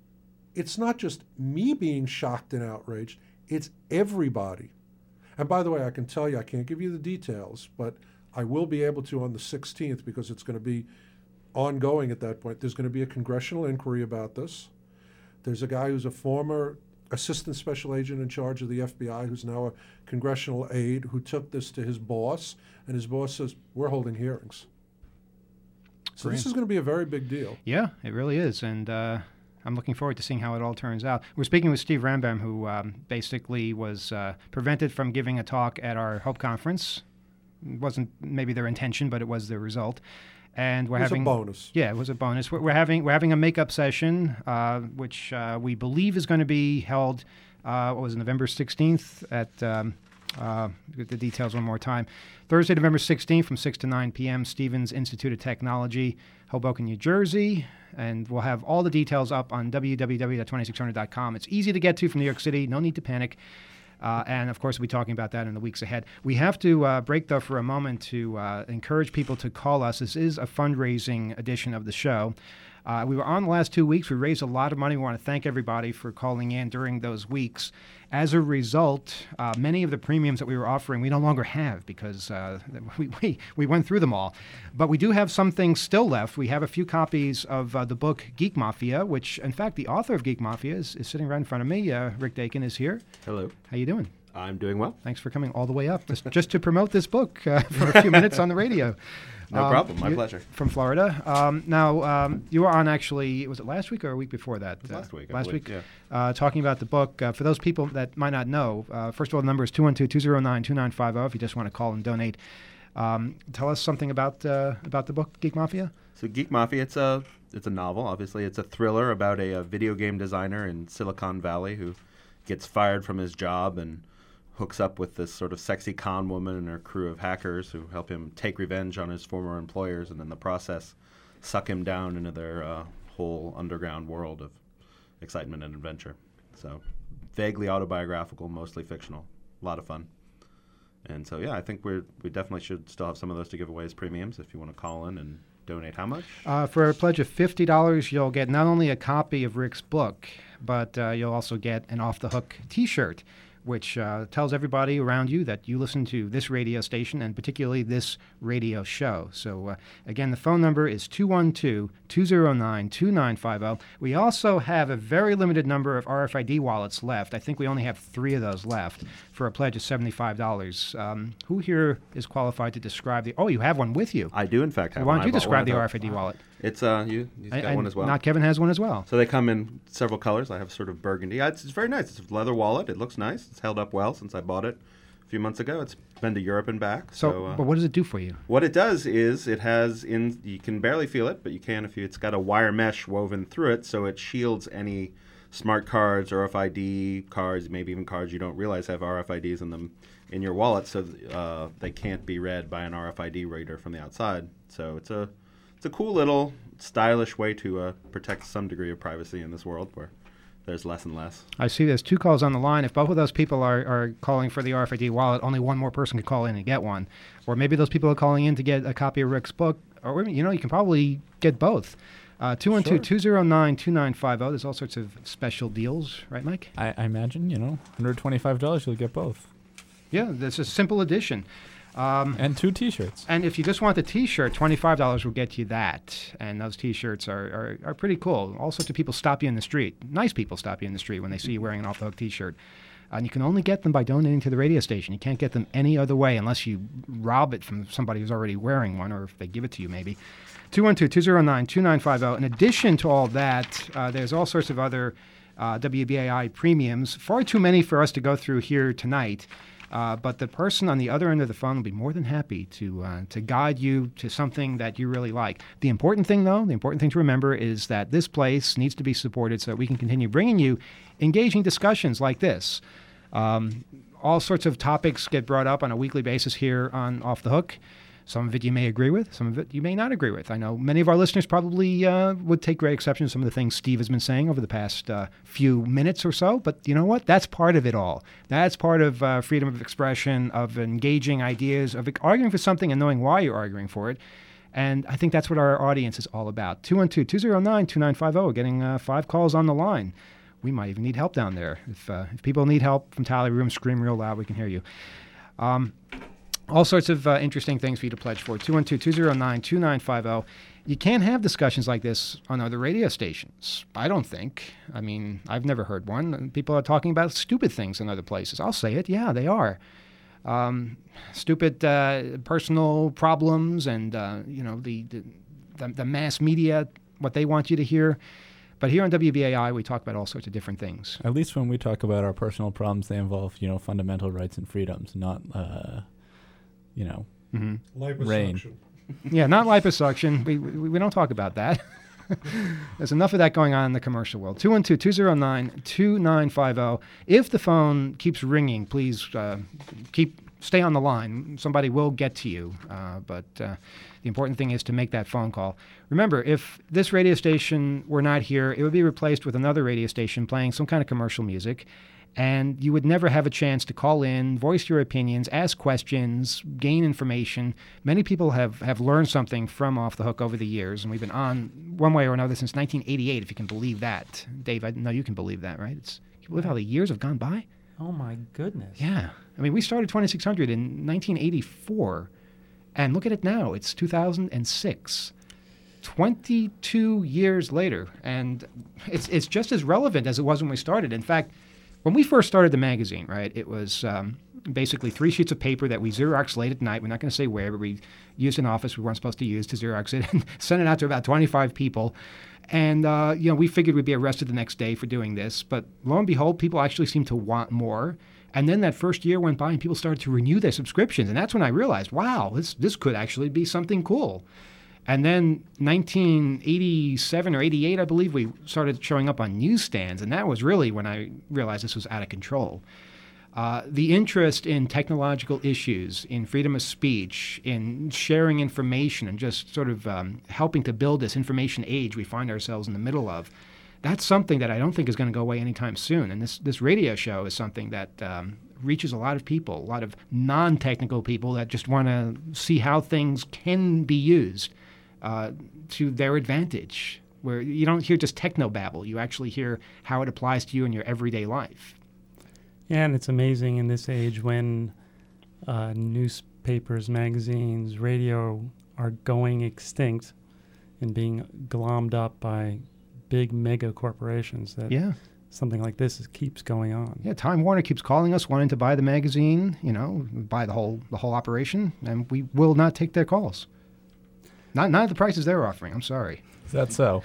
it's not just me being shocked and outraged, it's everybody. And by the way, I can tell you, I can't give you the details, but I will be able to on the sixteenth because it's going to be ongoing at that point. There's going to be a congressional inquiry about this. There's a guy who's a former assistant special agent in charge of the F B I who's now a congressional aide who took this to his boss, and his boss says, we're holding hearings. So Great. This is going to be a very big deal. Yeah, it really is. And uh, I'm looking forward to seeing how it all turns out. We're speaking with Steve Rambam, who um, basically was uh, prevented from giving a talk at our Hope Conference. It wasn't maybe their intention, but it was the result. And we're it was having a bonus. Yeah, it was a bonus. We're, we're having we're having a makeup session, uh, which uh, we believe is going to be held. Uh, what was it, November sixteenth at. Um, uh, get the details one more time. Thursday, November sixteenth, from six to nine p.m. Stevens Institute of Technology, Hoboken, New Jersey, and we'll have all the details up on w w w dot twenty-six hundred dot com. It's easy to get to from New York City. No need to panic. Uh, and, of course, we'll be talking about that in the weeks ahead. We have to uh, break, though, for a moment to uh, encourage people to call us. This is a fundraising edition of the show. Uh, we were on the last two weeks. We raised a lot of money. We want to thank everybody for calling in during those weeks. As a result, uh, many of the premiums that we were offering we no longer have because uh, we, we, we went through them all. But we do have some things still left. We have a few copies of uh, the book Geek Mafia, which, in fact, the author of Geek Mafia is, is sitting right in front of me. Uh, Rick Dakin is here. Hello. How you doing? I'm doing well. Thanks for coming all the way up just, just to promote this book uh, for a few minutes on the radio. No um, problem. My you- pleasure. From Florida. Um, now, um, you were on actually, was it last week or a week before that? It was last week, I Last believe, week? yeah. Uh, talking about the book. Uh, for those people that might not know, uh, first of all, the number is two one two, two zero nine, two nine five zero if you just want to call and donate. Um, tell us something about uh, about the book, Geek Mafia. So Geek Mafia, it's a it's a novel. Obviously, it's a thriller about a, a video game designer in Silicon Valley who gets fired from his job and hooks up with this sort of sexy con woman and her crew of hackers who help him take revenge on his former employers, and in the process, suck him down into their uh, whole underground world of excitement and adventure. So, vaguely autobiographical, mostly fictional. A lot of fun. And so, yeah, I think we're we definitely should still have some of those to give away as premiums if you want to call in and donate. How much? Uh, for a pledge of fifty dollars, you'll get not only a copy of Rick's book, but uh, you'll also get an Off the Hook T-shirt, which uh, tells everybody around you that you listen to this radio station and particularly this radio show. So, uh, again, the phone number is two one two, two zero nine, two nine five zero. We also have a very limited number of R F I D wallets left. I think we only have three of those left for a pledge of seventy-five dollars. Um, who here is qualified to describe the... Oh, you have one with you. I do, in fact, have Why one. don't I you bought describe one the of R F I D wallet? It's uh, you. You've got And one as well. Not Kevin has one as well. So they come in several colors. I have sort of burgundy. Uh, It's, it's very nice. It's a leather wallet. It looks nice. It's held up well since I bought it a few months ago. It's been to Europe and back. So, So, uh, but what does it do for you? what it does is it has in. You can barely feel it, but you can if you. It's got a wire mesh woven through it, so it shields any smart cards, R F I D cards, maybe even cards you don't realize have R F I Ds in them in your wallet, so uh, they can't be read by an R F I D reader from the outside. So it's a it's a cool little stylish way to uh, protect some degree of privacy in this world where there's less and less. I see there's two calls on the line. If both of those people are, are calling for the R F I D wallet, only one more person could call in and get one. Or maybe those people are calling in to get a copy of Rick's book. Or, you know, you can probably get both. Uh, two one two, two zero nine, two nine five zero. There's all sorts of special deals. Right, Mike? I, I imagine, you know, one hundred twenty-five dollars you'll get both. Yeah, that's a simple addition. Um, and two T-shirts. And if you just want the T-shirt, twenty-five dollars will get you that. And those T-shirts are, are, are pretty cool. All sorts of people stop you in the street. Nice people stop you in the street when they see you wearing an Off the Hook T-shirt. And you can only get them by donating to the radio station. You can't get them any other way unless you rob it from somebody who's already wearing one, or if they give it to you, maybe. two one two, two zero nine, two nine five zero. In addition to all that, uh, there's all sorts of other uh, W B A I premiums. Far too many for us to go through here tonight. Uh, but the person on the other end of the phone will be more than happy to uh, to guide you to something that you really like. The important thing, though, the important thing to remember is that this place needs to be supported so that we can continue bringing you engaging discussions like this. Um, all sorts of topics get brought up on a weekly basis here on Off the Hook. Some of it you may agree with, some of it you may not agree with. I know many of our listeners probably uh, would take great exception to some of the things Steve has been saying over the past uh, few minutes or so, but you know what? That's part of it all. That's part of uh, freedom of expression, of engaging ideas, of arguing for something and knowing why you're arguing for it. And I think that's what our audience is all about. two one two, two zero nine, two nine five zero, getting uh, five calls on the line. We might even need help down there. If, uh, if people need help from Tally Room, scream real loud, we can hear you. Um, All sorts of uh, interesting things for you to pledge for. two one two, two zero nine, two nine five zero. You can't have discussions like this on other radio stations, I don't think. I mean, I've never heard one. People are talking about stupid things in other places. I'll say it. Yeah, they are. Um, stupid uh, personal problems and, uh, you know, the, the, the mass media, what they want you to hear. But here on W B A I, we talk about all sorts of different things. At least when we talk about our personal problems, they involve, you know, fundamental rights and freedoms, not... Uh, you know, mm-hmm. rain. Yeah, not liposuction. We, we we don't talk about that. There's enough of that going on in the commercial world. two one two, two zero nine, two nine five zero. If the phone keeps ringing, please uh, keep stay on the line. Somebody will get to you. Uh, but uh, the important thing is to make that phone call. Remember, if this radio station were not here, it would be replaced with another radio station playing some kind of commercial music. And you would never have a chance to call in, voice your opinions, ask questions, gain information. Many people have, have learned something from Off the Hook over the years, and we've been on one way or another since nineteen eighty-eight, if you can believe that. Dave, I know you can believe that, right? It's, can you believe how the years have gone by? Oh, my goodness. Yeah. I mean, we started twenty-six hundred in nineteen eighty-four, and look at it now. It's two thousand six. twenty-two years later, and it's it's just as relevant as it was when we started. In fact, when we first started the magazine, right, it was um, basically three sheets of paper that we Xeroxed late at night. We're not going to say where, but we used an office we weren't supposed to use to Xerox it and sent it out to about twenty-five people. And, uh, you know, we figured we'd be arrested the next day for doing this. But lo and behold, people actually seemed to want more. And then that first year went by and people started to renew their subscriptions. And that's when I realized, wow, this this could actually be something cool. And then nineteen eighty-seven or eighty-eight, I believe, we started showing up on newsstands. And that was really when I realized this was out of control. Uh, the interest in technological issues, in freedom of speech, in sharing information, and just sort of um, helping to build this information age we find ourselves in the middle of, that's something that I don't think is going to go away anytime soon. And this, this radio show is something that um, reaches a lot of people, a lot of non-technical people that just want to see how things can be used Uh, to their advantage, where you don't hear just technobabble. You actually hear how it applies to you in your everyday life. Yeah, and it's amazing in this age when uh, newspapers, magazines, radio are going extinct and being glommed up by big mega corporations, that Yeah. something like this is, keeps going on. Yeah, Time Warner keeps calling us, wanting to buy the magazine, you know, buy the whole the whole operation, and we will not take their calls. Not not at the prices they're offering. I'm sorry. Is that so?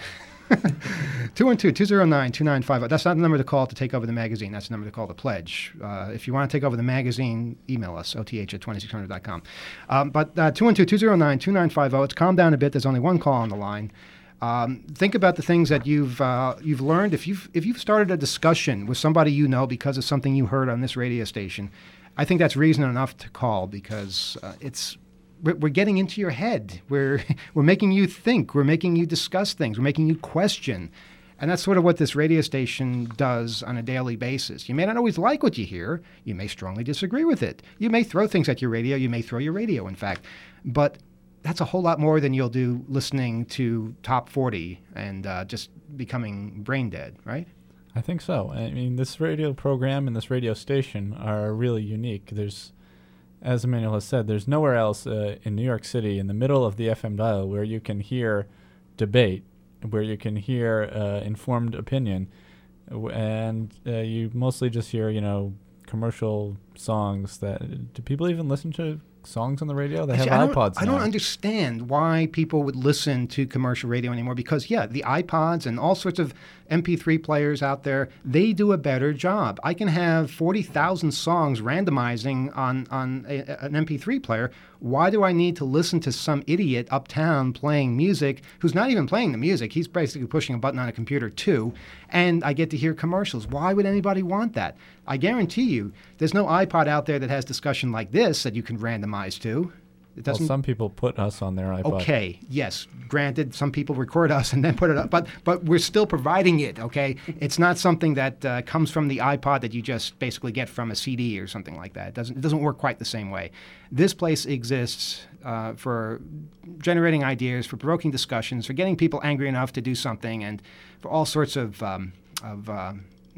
two one two, two zero nine, two nine five zero. That's not the number to call to take over the magazine. That's the number to call to pledge. Uh, if you want to take over the magazine, email us, O T H at twenty-six hundred dot com. Um, but uh, two one two, two zero nine, two nine five zero. It's calmed down a bit. There's only one call on the line. Um, think about the things that you've uh, you've learned. If you've if you've started a discussion with somebody you know because of something you heard on this radio station, I think that's reason enough to call, because uh, it's we're, we're getting into your head. We're we're making you think. We're making you discuss things. We're making you question. And that's sort of what this radio station does on a daily basis. You may not always like what you hear. You may strongly disagree with it. You may throw things at your radio. You may throw your radio, in fact. But that's a whole lot more than you'll do listening to Top forty and uh, just becoming brain dead, right? I think so. I mean, this radio program and this radio station are really unique. There's, as Emmanuel has said, there's nowhere else uh, in New York City in the middle of the F M dial where you can hear debate, where you can hear uh, informed opinion, w- and uh, you mostly just hear, you know, commercial songs. That do people even listen to songs on the radio? They Actually, have I don't, iPods I now. don't understand why people would listen to commercial radio anymore, because, yeah, the iPods and all sorts of M P three players out there, they do a better job. I can have forty thousand songs randomizing on, on a, an M P three player. Why do I need to listen to some idiot uptown playing music who's not even playing the music? He's basically pushing a button on a computer too, and I get to hear commercials. Why would anybody want that? I guarantee you there's no iPod out there that has discussion like this that you can randomize to. It Well, doesn't. some people put us on their iPod. Okay, yes, granted, some people record us and then put it up, but but we're still providing it, okay? It's not something that uh, comes from the iPod that you just basically get from a C D or something like that. It doesn't, it doesn't work quite the same way. This place exists uh, for generating ideas, for provoking discussions, for getting people angry enough to do something, and for all sorts of, um, of uh,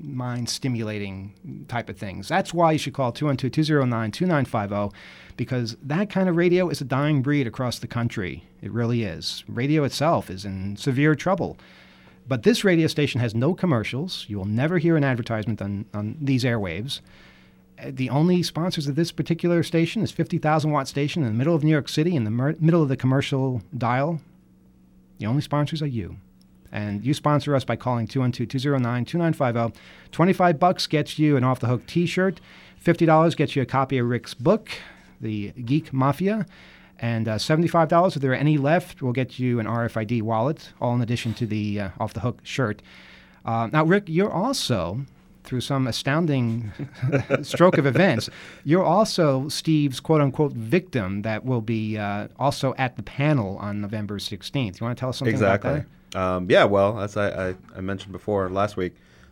mind-stimulating type of things. That's why you should call two one two, two zero nine, two nine five zero, because that kind of radio is a dying breed across the country. It really is. Radio itself is in severe trouble. But this radio station has no commercials. You will never hear an advertisement on, on these airwaves. Uh, The only sponsors of this particular station is fifty thousand watt station in the middle of New York City, in the mer- middle of the commercial dial. The only sponsors are you. And you sponsor us by calling two one two, two zero nine, two nine five zero. twenty-five bucks gets you an Off the Hook t-shirt. fifty dollars gets you a copy of Rick's book, The Geek Mafia. And uh, seventy-five dollars, if there are any left, will get you an R F I D wallet, all in addition to the uh, Off the Hook shirt. Uh, now, Rick, you're also, through some astounding stroke of events, you're also Steve's quote-unquote victim that will be uh, also at the panel on November sixteenth. You want to tell us something exactly. about that? Um, yeah, well, as I, I, I mentioned before last week,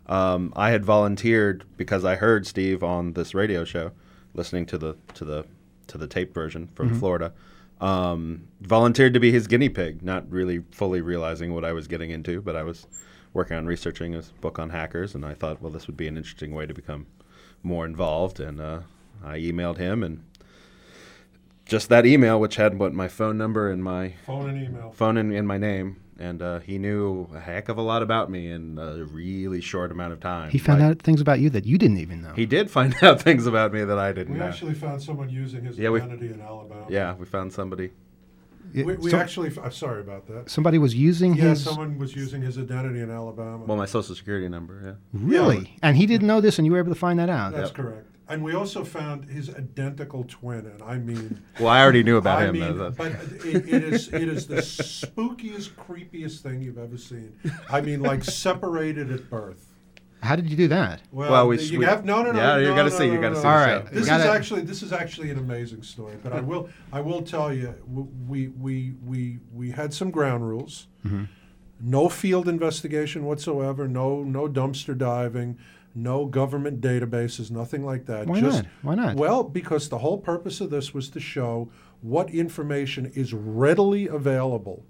Um, I had volunteered because I heard Steve on this radio show, listening to the to the to the tape version from Mhm. Florida. Um, volunteered to be his guinea pig, not really fully realizing what I was getting into, but I was working on researching his book on hackers, and I thought, well, this would be an interesting way to become more involved. And uh, I emailed him, and just that email, which had what my phone number and my Phone and email. phone and, and my name, and uh, he knew a heck of a lot about me in a really short amount of time. He found Like, out things about you that you didn't even know. He did find out things about me that I didn't We know. actually found someone using his Yeah, we- identity in Alabama. Yeah, we found somebody. It- We, we so- actually, f- I'm sorry about that. Somebody was using Yeah, his. someone was using his identity in Alabama. Well, my social security number, yeah. Really? And he didn't know this, and you were able to find that out. That's correct. And we also found his identical twin, and I mean. Well, I already knew about I him, Mean, though, but it, it is it is the spookiest, creepiest thing you've ever seen. I mean, like separated at birth. How did you do that? Well, Well, we- you we- have no, no, no. yeah, you no, gotta no, see, no, you gotta no, see no. the show. This is Gotta- actually this is actually an amazing story. But I will I will tell you, w- we we we we had some ground rules. Mm-hmm. No field investigation whatsoever. No no dumpster diving. No government databases. Nothing like that. Why Just, not? Why not? Well, because the whole purpose of this was to show what information is readily available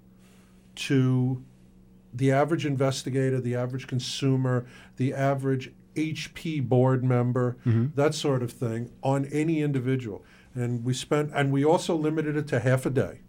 to the average investigator, the average consumer, the average H P board member, Mhm. that sort of thing, on any individual. And we spent, and we also limited it to half a day.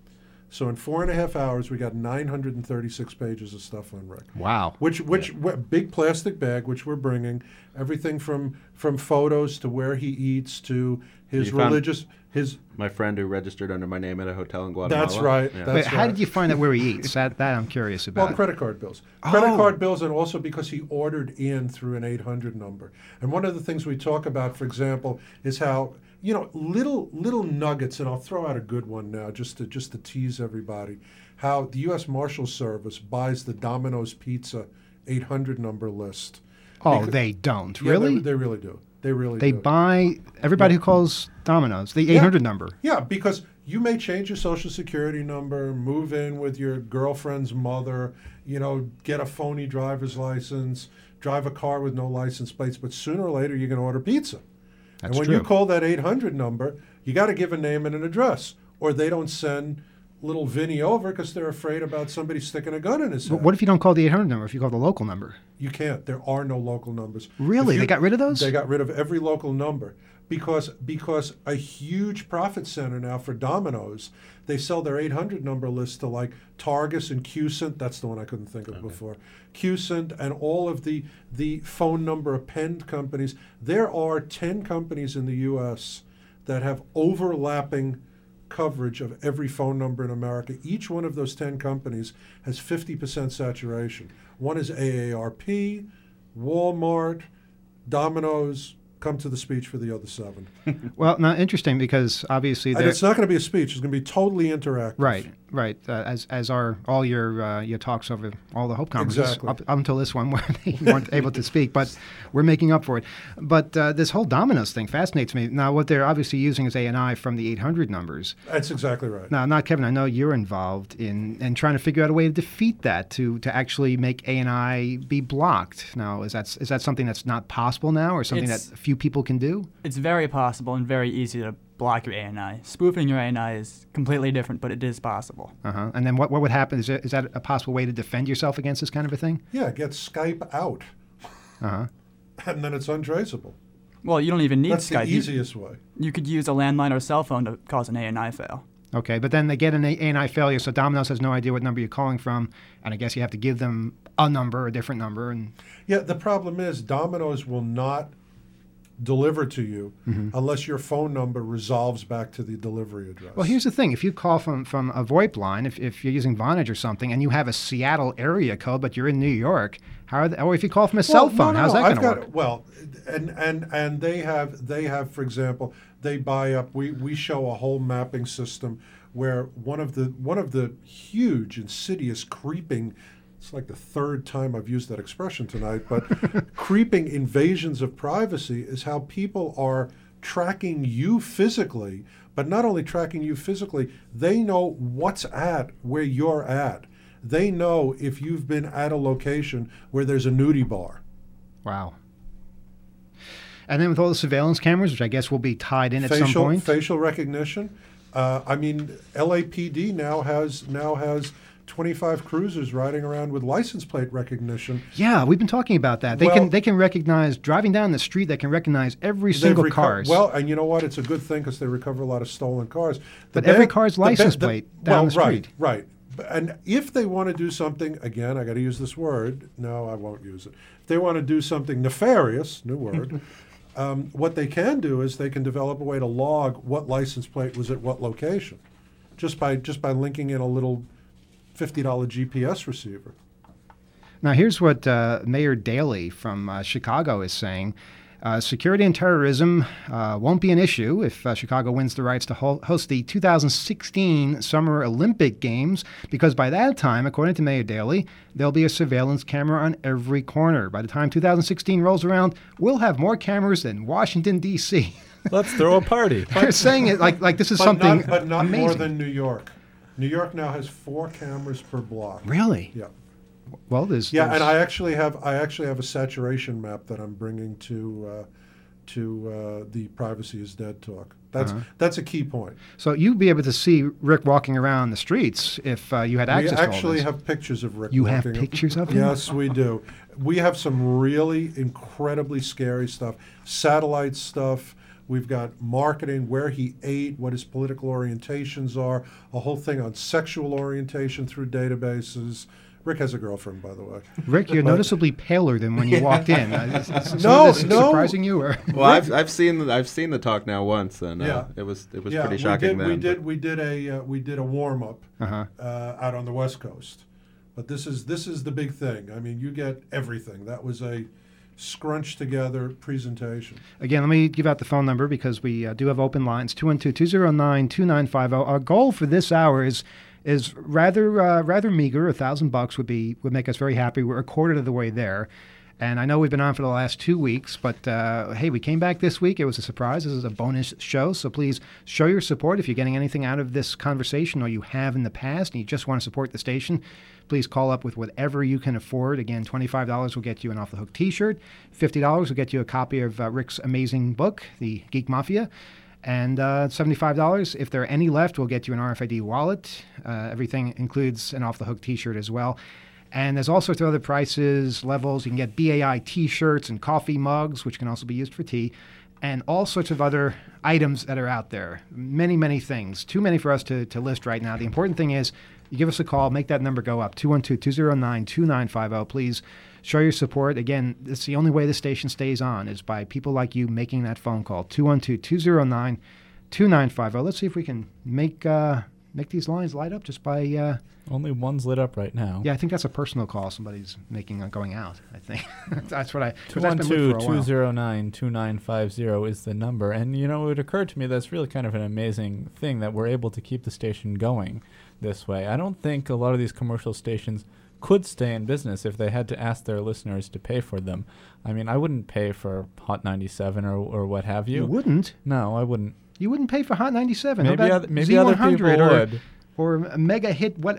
So in four and a half hours, we got nine hundred thirty-six pages of stuff on Rick. Wow. Which, which wh- big plastic bag, which we're bringing, everything from from photos to where he eats to his You found- religious, his. My friend who registered under my name at a hotel in Guatemala. That's right. Yeah. That's Wait, how right. did you find out where he eats? That that I'm curious about. Well, credit card bills. Credit Oh. card bills, and also because he ordered in through an eight hundred number. And one of the things we talk about, for example, is how, you know, little little nuggets, and I'll throw out a good one now just to just to tease everybody, how the U S Marshals Service buys the Domino's Pizza eight hundred number list. Oh, Because- they don't Yeah, really. They, they really do. They really They do. buy everybody who calls Domino's the eight hundred number. Yeah, because you may change your social security number, move in with your girlfriend's mother, you know, get a phony driver's license, drive a car with no license plates, but sooner or later you're going to order pizza. That's and when true. you call that eight hundred number, you got to give a name and an address, or they don't send little Vinny over because they're afraid about somebody sticking a gun in his But head. what if you don't call the eight hundred number? If you call the local number? You can't. There are no local numbers. Really? If They got rid of those? They got rid of every local number because because a huge profit center now for Domino's. They sell their eight hundred number list to like Targus and Qcent. That's the one I couldn't think of before. Qcent and all of the the phone number append companies. There are ten companies in the U S that have overlapping coverage of every phone number in America. Each one of those ten companies has fifty percent saturation. One is A A R P, Walmart, Domino's. Come to the speech for the other seven. Well, now interesting because obviously And they're it's not going to be a speech. It's going to be totally interactive. right, right. Uh, as as are all your uh, your talks over all the Hope conferences Exactly. up, up until this one where they weren't able to speak, but we're making up for it. But uh, this whole Domino's thing fascinates me. Now, what they're obviously using is A and I from the eight hundred numbers. That's exactly right. Now, not Kevin. I know you're involved in in trying to figure out a way to defeat that, to to actually make A and I be blocked. Now, is that is that something that's not possible now, or something It's- that few people can do? It's very possible and very easy to block your A N I. Spoofing your A N I is completely different, but it is possible. Uh huh. And then what what would happen? Is, there, is that a possible way to defend yourself against this kind of a thing? Yeah, get Skype out, Uh huh. and then it's untraceable. Well, you don't even need That's Skype. the You- easiest way. You could use a landline or cell phone to cause an A N I fail. Okay, but then they get an A and I failure, so Domino's has no idea what number you're calling from, and I guess you have to give them a number, a different number, and Yeah, the problem is Domino's will not deliver to you Mm-hmm. unless your phone number resolves back to the delivery address. well, here's the thing: if you call from from a VoIP line, if, if you're using Vonage or something, and you have a Seattle area code, but you're in New York, how are they, or if you call from a cell Well, phone, no, no, how's no. that I've going to got- work? Well, and and and they have they have, for example, they buy up. We we show a whole mapping system where one of the one of the huge, insidious, creeping. It's like the third time I've used that expression tonight, but creeping invasions of privacy is how people are tracking you physically, but not only tracking you physically, they know what's at where you're at. They know if you've been at a location where there's a nudie bar. Wow. And then with all the surveillance cameras, which I guess will be tied in at facial, some point. Facial recognition. Uh, I mean, L A P D now has now has twenty-five cruisers riding around with license plate recognition. Yeah, we've been talking about that. They Well- can they can recognize driving down the street. They can recognize every They've single reco- cars. Well, and you know what? It's a good thing because they recover a lot of stolen cars. The But every bad- car's the ba- license the- plate down well, the street. Right, right. B- And if they want to do something, again, I got to use this word. No, I won't use it. If they want to do something nefarious, new word, um, what they can do is they can develop a way to log what license plate was at what location, just by just by linking in a little fifty dollar G P S receiver. Now, here's what uh, Mayor Daley from uh, Chicago is saying. Uh, security and terrorism uh, won't be an issue if uh, Chicago wins the rights to ho- host the two thousand sixteen Summer Olympic Games, because by that time, according to Mayor Daley, there'll be a surveillance camera on every corner. By the time two thousand sixteen rolls around, we'll have more cameras than Washington, D C Let's throw a party. They're saying it like, like this is But something not, but not amazing. more than New York. New York now has four cameras per block. Really? Yeah. Well, there's... Yeah, there's- and I actually have I actually have a saturation map that I'm bringing to uh, to uh, the Privacy is Dead talk. That's Uh-huh. that's a key point. So you'd be able to see Rick walking around the streets if uh, you had We access to all actually this. have pictures of Rick. You have walking. pictures of him? Yes, we do. We have some really incredibly scary stuff, satellite stuff. We've got marketing, where he ate, what his political orientations are, a whole thing on sexual orientation through databases. Rick has a girlfriend, by the way. Rick, you're But- noticeably paler than when you walked in. Uh, is- is some of No, this no. surprising you, or Well, I've I've seen the, I've seen the talk now once, and uh, Yeah. it was it was yeah, pretty shocking we then. did, but- We did we did a uh, we did a warm up Uh-huh. uh, out on the West Coast, but this is this is the big thing. I mean, you get everything. That was a scrunched together presentation. Again, let me give out the phone number because we uh, do have open lines, two one two, two zero nine, two nine five zero. Our goal for this hour is is rather uh, rather meager. A thousand bucks would be would make us very happy. We're a quarter of the way there. And I know we've been on for the last two weeks, but uh, hey, we came back this week. It was a surprise. This is a bonus show, so please show your support. If you're getting anything out of this conversation or you have in the past and you just want to support the station, please call up with whatever you can afford. Again, twenty-five dollars will get you an Off the Hook t-shirt. fifty dollars will get you a copy of uh, Rick's amazing book, The Geek Mafia. And uh, seventy-five dollars, if there are any left, will get you an R F I D wallet. Uh, everything includes an Off the Hook t-shirt as well. And there's all sorts of other prices, levels. You can get B A I T-shirts and coffee mugs, which can also be used for tea, and all sorts of other items that are out there. Many, many things. Too many for us to, to list right now. The important thing is you give us a call, make that number go up, two one two, two zero nine, two nine five zero. Please show your support. Again, it's the only way the station stays on is by people like you making that phone call, two one two, two zero nine, two nine five zero. Let's see if we can make uh, make these lines light up just by... Uh, Only one's lit up right now. Yeah, I think that's a personal call somebody's making on going out, I think. That's what I... 'cause two that's one been two, lit for a two while. zero nine, two nine five zero is the number. And, you know, it occurred to me that's really kind of an amazing thing that we're able to keep the station going this way. I don't think a lot of these commercial stations could stay in business if they had to ask their listeners to pay for them. I mean, I wouldn't pay for Hot ninety-seven or, or what have you. You wouldn't? No, I wouldn't. You wouldn't pay for Hot ninety-seven. Maybe How about oth- maybe Z one other people hundred or, would. Or a mega hit. What?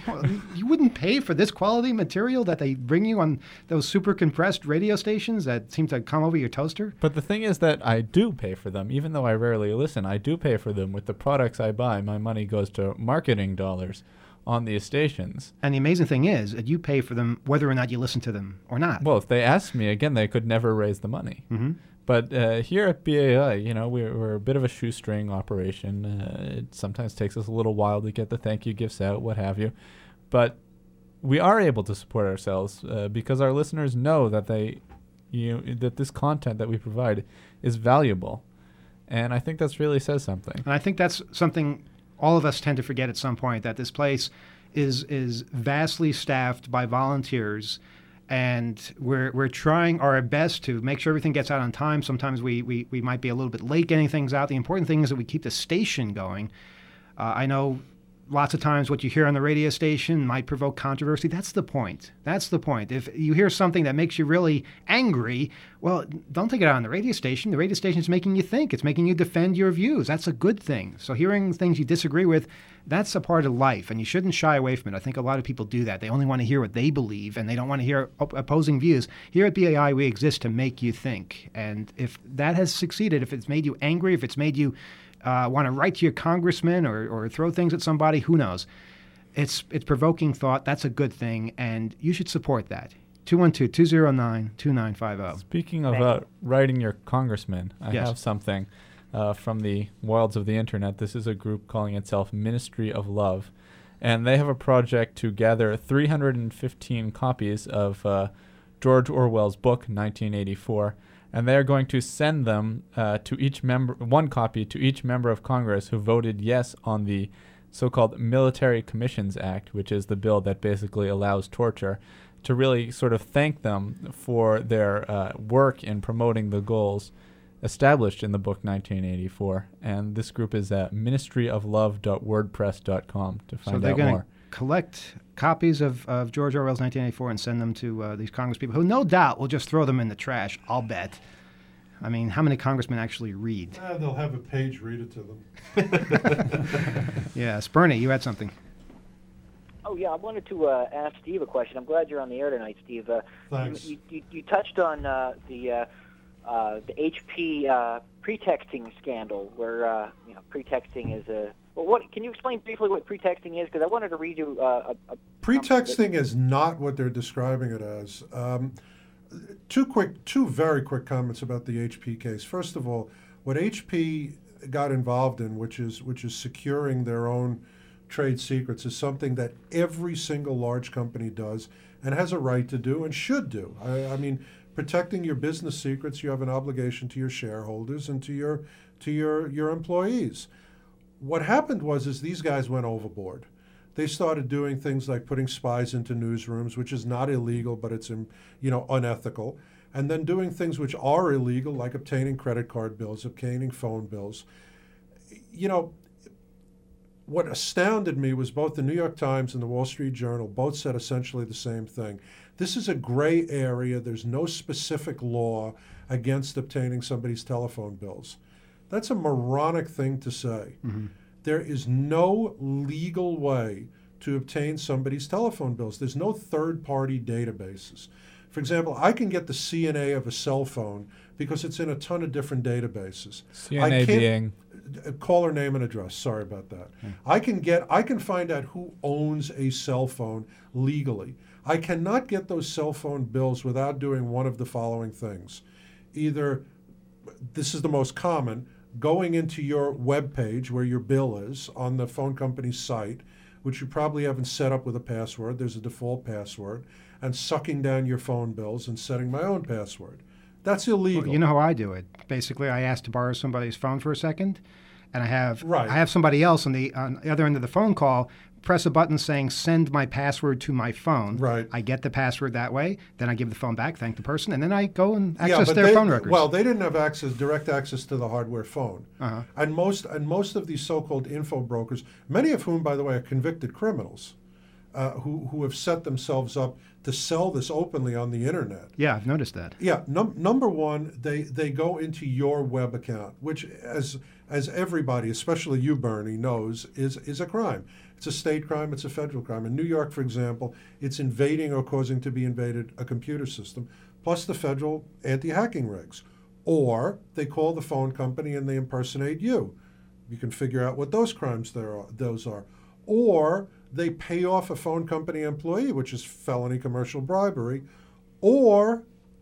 You wouldn't pay for this quality material that they bring you on those super compressed radio stations that seem to come over your toaster? But the thing is that I do pay for them, even though I rarely listen. I do pay for them. With the products I buy, my money goes to marketing dollars on these stations. And the amazing thing is that you pay for them whether or not you listen to them or not. Well, if they asked me again, they could never raise the money. Mm-hmm. But uh, here at B A I, you know, we're, we're a bit of a shoestring operation. Uh, it sometimes takes us a little while to get the thank you gifts out, what have you. But we are able to support ourselves uh, because our listeners know that they, you know, that this content that we provide is valuable, and I think that's really says something. And I think that's something all of us tend to forget at some point, that this place is is vastly staffed by volunteers. And we're we're trying our best to make sure everything gets out on time. Sometimes we, we, we might be a little bit late getting things out. The important thing is that we keep the station going. Uh, I know lots of times what you hear on the radio station might provoke controversy. That's the point. That's the point. If you hear something that makes you really angry, well, don't take it out on the radio station. The radio station is making you think. It's making you defend your views. That's a good thing. So hearing things you disagree with, that's a part of life, and you shouldn't shy away from it. I think a lot of people do that. They only want to hear what they believe, and they don't want to hear op- opposing views. Here at B A I, we exist to make you think. And if that has succeeded, if it's made you angry, if it's made you Uh, want to write to your congressman or, or throw things at somebody, who knows? It's it's provoking thought. That's a good thing, and you should support that. two one two, two zero nine, two nine five zero. Speaking of uh, writing your congressman, I Yes. have something uh, from the wilds of the internet. This is a group calling itself Ministry of Love, and they have a project to gather three hundred fifteen copies of uh, George Orwell's book, nineteen eighty-four, and they are going to send them uh, to each member, one copy to each member of Congress who voted yes on the so-called Military Commissions Act, which is the bill that basically allows torture, to really sort of thank them for their uh, work in promoting the goals established in the book nineteen eighty-four. And this group is at ministry of love dot wordpress dot com to find So they're out going more. to collect copies of, of George Orwell's nineteen eighty-four and send them to uh, these congresspeople who no doubt will just throw them in the trash, I'll bet. I mean, how many congressmen actually read? Uh, they'll have a page read it to them. Yes. Bernie, you had something. Oh, yeah, I wanted to uh, ask Steve a question. I'm glad you're on the air tonight, Steve. Uh, Thanks. You, you, you touched on uh, the uh, uh, the H P uh, pretexting scandal, where uh, you know pretexting is a. Well, what can you explain briefly what pretexting is? Because I wanted to read you uh, a, a Pretexting is not what they're describing it as. Um, two quick, two very quick comments about the H P case. First of all, what H P got involved in, which is which is securing their own trade secrets, is something that every single large company does and has a right to do and should do. I, I mean, protecting your business secrets, you have an obligation to your shareholders and to your to your your employees. What happened was is these guys went overboard. They started doing things like putting spies into newsrooms, which is not illegal, but it's um, you know unethical, and then doing things which are illegal, like obtaining credit card bills, obtaining phone bills. You know, what astounded me was both the New York Times and the Wall Street Journal both said essentially the same thing. This is a gray area. There's no specific law against obtaining somebody's telephone bills. That's a moronic thing to say. Mm-hmm. There is no legal way to obtain somebody's telephone bills. There's no third-party databases. For example, I can get the C N A of a cell phone because it's in a ton of different databases. C N A I can't- being? Caller name and address. Sorry about that. Hmm. I can get. I can find out who owns a cell phone legally. I cannot get those cell phone bills without doing one of the following things. Either, this is the most common, going into your web page where your bill is on the phone company's site, which you probably haven't set up with a password. There's a default password, and sucking down your phone bills and setting my own password. That's illegal. Well, you know how I do it. Basically, I ask to borrow somebody's phone for a second, and I have Right. I have somebody else on the on the other end of the phone call press a button saying send my password to my phone. Right. I get the password that way. Then I give the phone back, thank the person, and then I go and Yeah, access but their they- phone records. Well, they didn't have access, direct access to the hardware phone. Uh-huh. And most and most of these so-called info brokers, many of whom, by the way, are convicted criminals, uh, who who have set themselves up to sell this openly on the internet. Yeah, I've noticed that. Yeah, num- number one, they they go into your web account, which, as as everybody, especially you, Bernie, knows, is is a crime. It's a state crime. It's a federal crime. In New York, for example, it's invading or causing to be invaded a computer system, plus the federal anti-hacking regs. Or they call the phone company and they impersonate you. You can figure out what those crimes there are, those are. Or they pay off a phone company employee, which is felony commercial bribery. Or,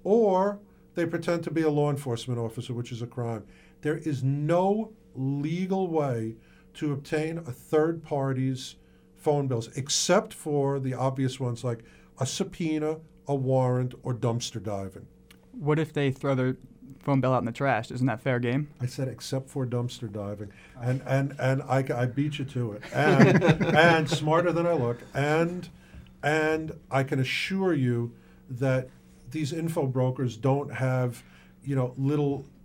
or they pretend to be a law enforcement officer, which is a crime. There is no legal way to obtain a third party's phone bills, except for the obvious ones like a subpoena, a warrant, or dumpster diving. What if they throw their phone bill out in the trash? Isn't that fair game? I said except for dumpster diving, and and and I, I beat you to it, and and smarter than I look, and and I can assure you that these info brokers don't have, you know, little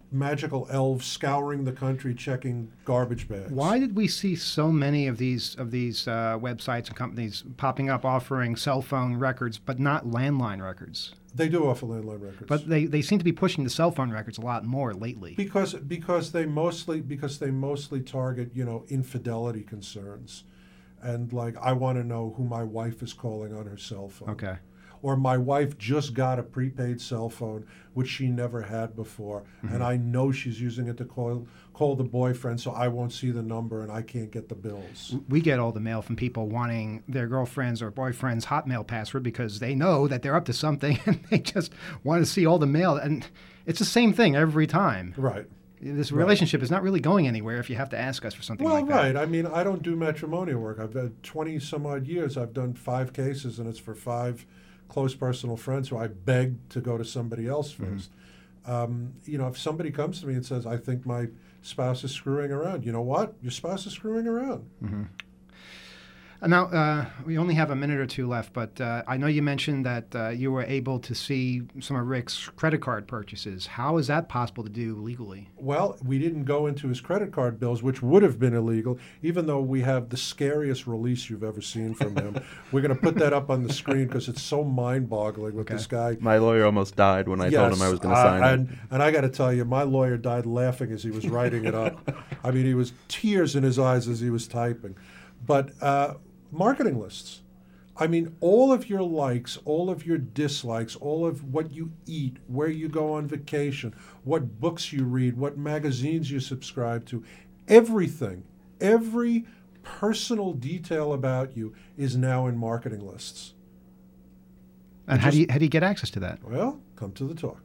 magical elves scouring the country checking garbage bags. Why did we see so many of these of these uh, websites and companies popping up offering cell phone records, but not landline records? They do offer landline records, but they, they seem to be pushing the cell phone records a lot more lately. Because because they mostly because they mostly target, you know, infidelity concerns, and like, I want to know who my wife is calling on her cell phone. Okay. Or my wife just got a prepaid cell phone, which she never had before, Mm-hmm. and I know she's using it to call call the boyfriend, so I won't see the number and I can't get the bills. We get all the mail from people wanting their girlfriend's or boyfriend's Hotmail password because they know that they're up to something and they just want to see all the mail. And it's the same thing every time. Right. This Right. relationship is not really going anywhere if you have to ask us for something Well, like that. right. I mean, I don't do matrimonial work. I've had twenty some odd years. I've done five cases, and it's for five close personal friends who I begged to go to somebody else first. Mm-hmm. Um, you know, if somebody comes to me and says, I think my spouse is screwing around, you know what? Your spouse is screwing around. Mm-hmm. And now, uh, we only have a minute or two left, but uh, I know you mentioned that uh, you were able to see some of Rick's credit card purchases. How is that possible to do legally? Well, we didn't go into his credit card bills, which would have been illegal, even though we have the scariest release you've ever seen from him. We're going to put that up on the screen because it's so mind-boggling with Okay. this guy. My lawyer almost died when I Yes, told him I was going to uh, sign and, it. And I got to tell you, my lawyer died laughing as he was writing it up. I mean, he was tears in his eyes as he was typing. But uh, marketing lists. I mean, all of your likes, all of your dislikes, all of what you eat, where you go on vacation, what books you read, what magazines you subscribe to, everything, every personal detail about you is now in marketing lists. And It how do you just- how do you get access to that? Well, come to the talk.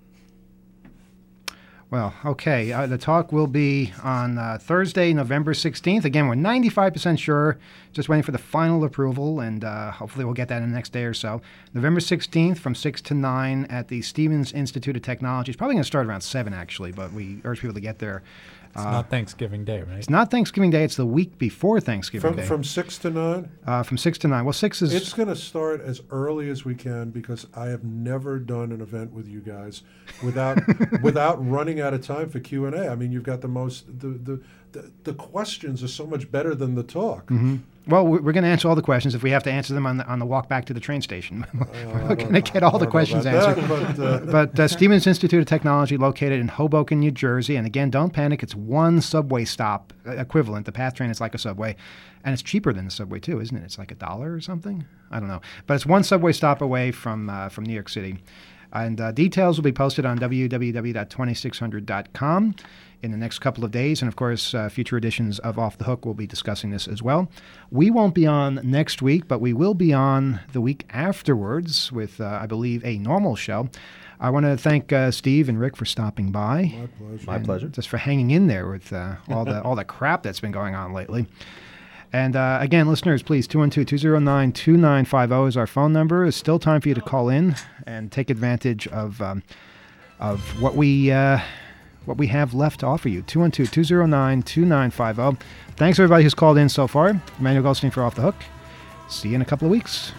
Well, okay. Uh, the talk will be on uh, Thursday, November sixteenth. Again, we're ninety-five percent sure, just waiting for the final approval, and uh, hopefully we'll get that in the next day or so. November sixteenth from six to nine at the Stevens Institute of Technology. It's probably going to start around seven, actually, but we urge people to get there. It's Uh, not Thanksgiving Day, right? It's not Thanksgiving Day. It's the week before Thanksgiving From, Day. from six to nine? uh, from six to nine. Well, six is... It's going to start as early as we can because I have never done an event with you guys without without running out of time for Q and A. I mean, you've got the most the the, the, the questions are so much better than the talk. Mhm. Well, we- we're going to answer all the questions if we have to answer them on the, on the walk back to the train station. We're going to get all the questions answered. That, but, uh, But uh, Stevens Institute of Technology, located in Hoboken, New Jersey. And again, don't panic. It's one subway stop uh, equivalent. The PATH train is like a subway. And it's cheaper than the subway, too, isn't it? It's like a dollar or something? I don't know. But it's one subway stop away from, uh, from New York City. And uh, details will be posted on w w w dot twenty-six hundred dot com in the next couple of days. And, of course, uh, future editions of Off the Hook will be discussing this as well. We won't be on next week, but we will be on the week afterwards with, uh, I believe, a normal show. I want to thank uh, Steve and Rick for stopping by. My pleasure. My and pleasure. Just for hanging in there with uh, all the all the crap that's been going on lately. And uh, again, listeners, please, two one two, two zero nine, two nine five zero is our phone number. It's still time for you to call in and take advantage of um, of what we uh, what we have left to offer you. two one two, two zero nine, two nine five zero. Thanks, everybody who's called in so far. Emmanuel Goldstein for Off the Hook. See you in a couple of weeks.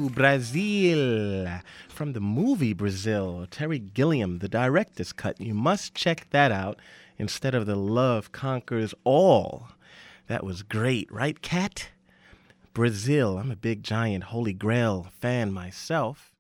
to Brazil from the movie Brazil. Terry Gilliam, the director's cut. You must check that out instead of the Love Conquers All. That was great, right, Kat? Brazil. I'm a big, giant Holy Grail fan myself.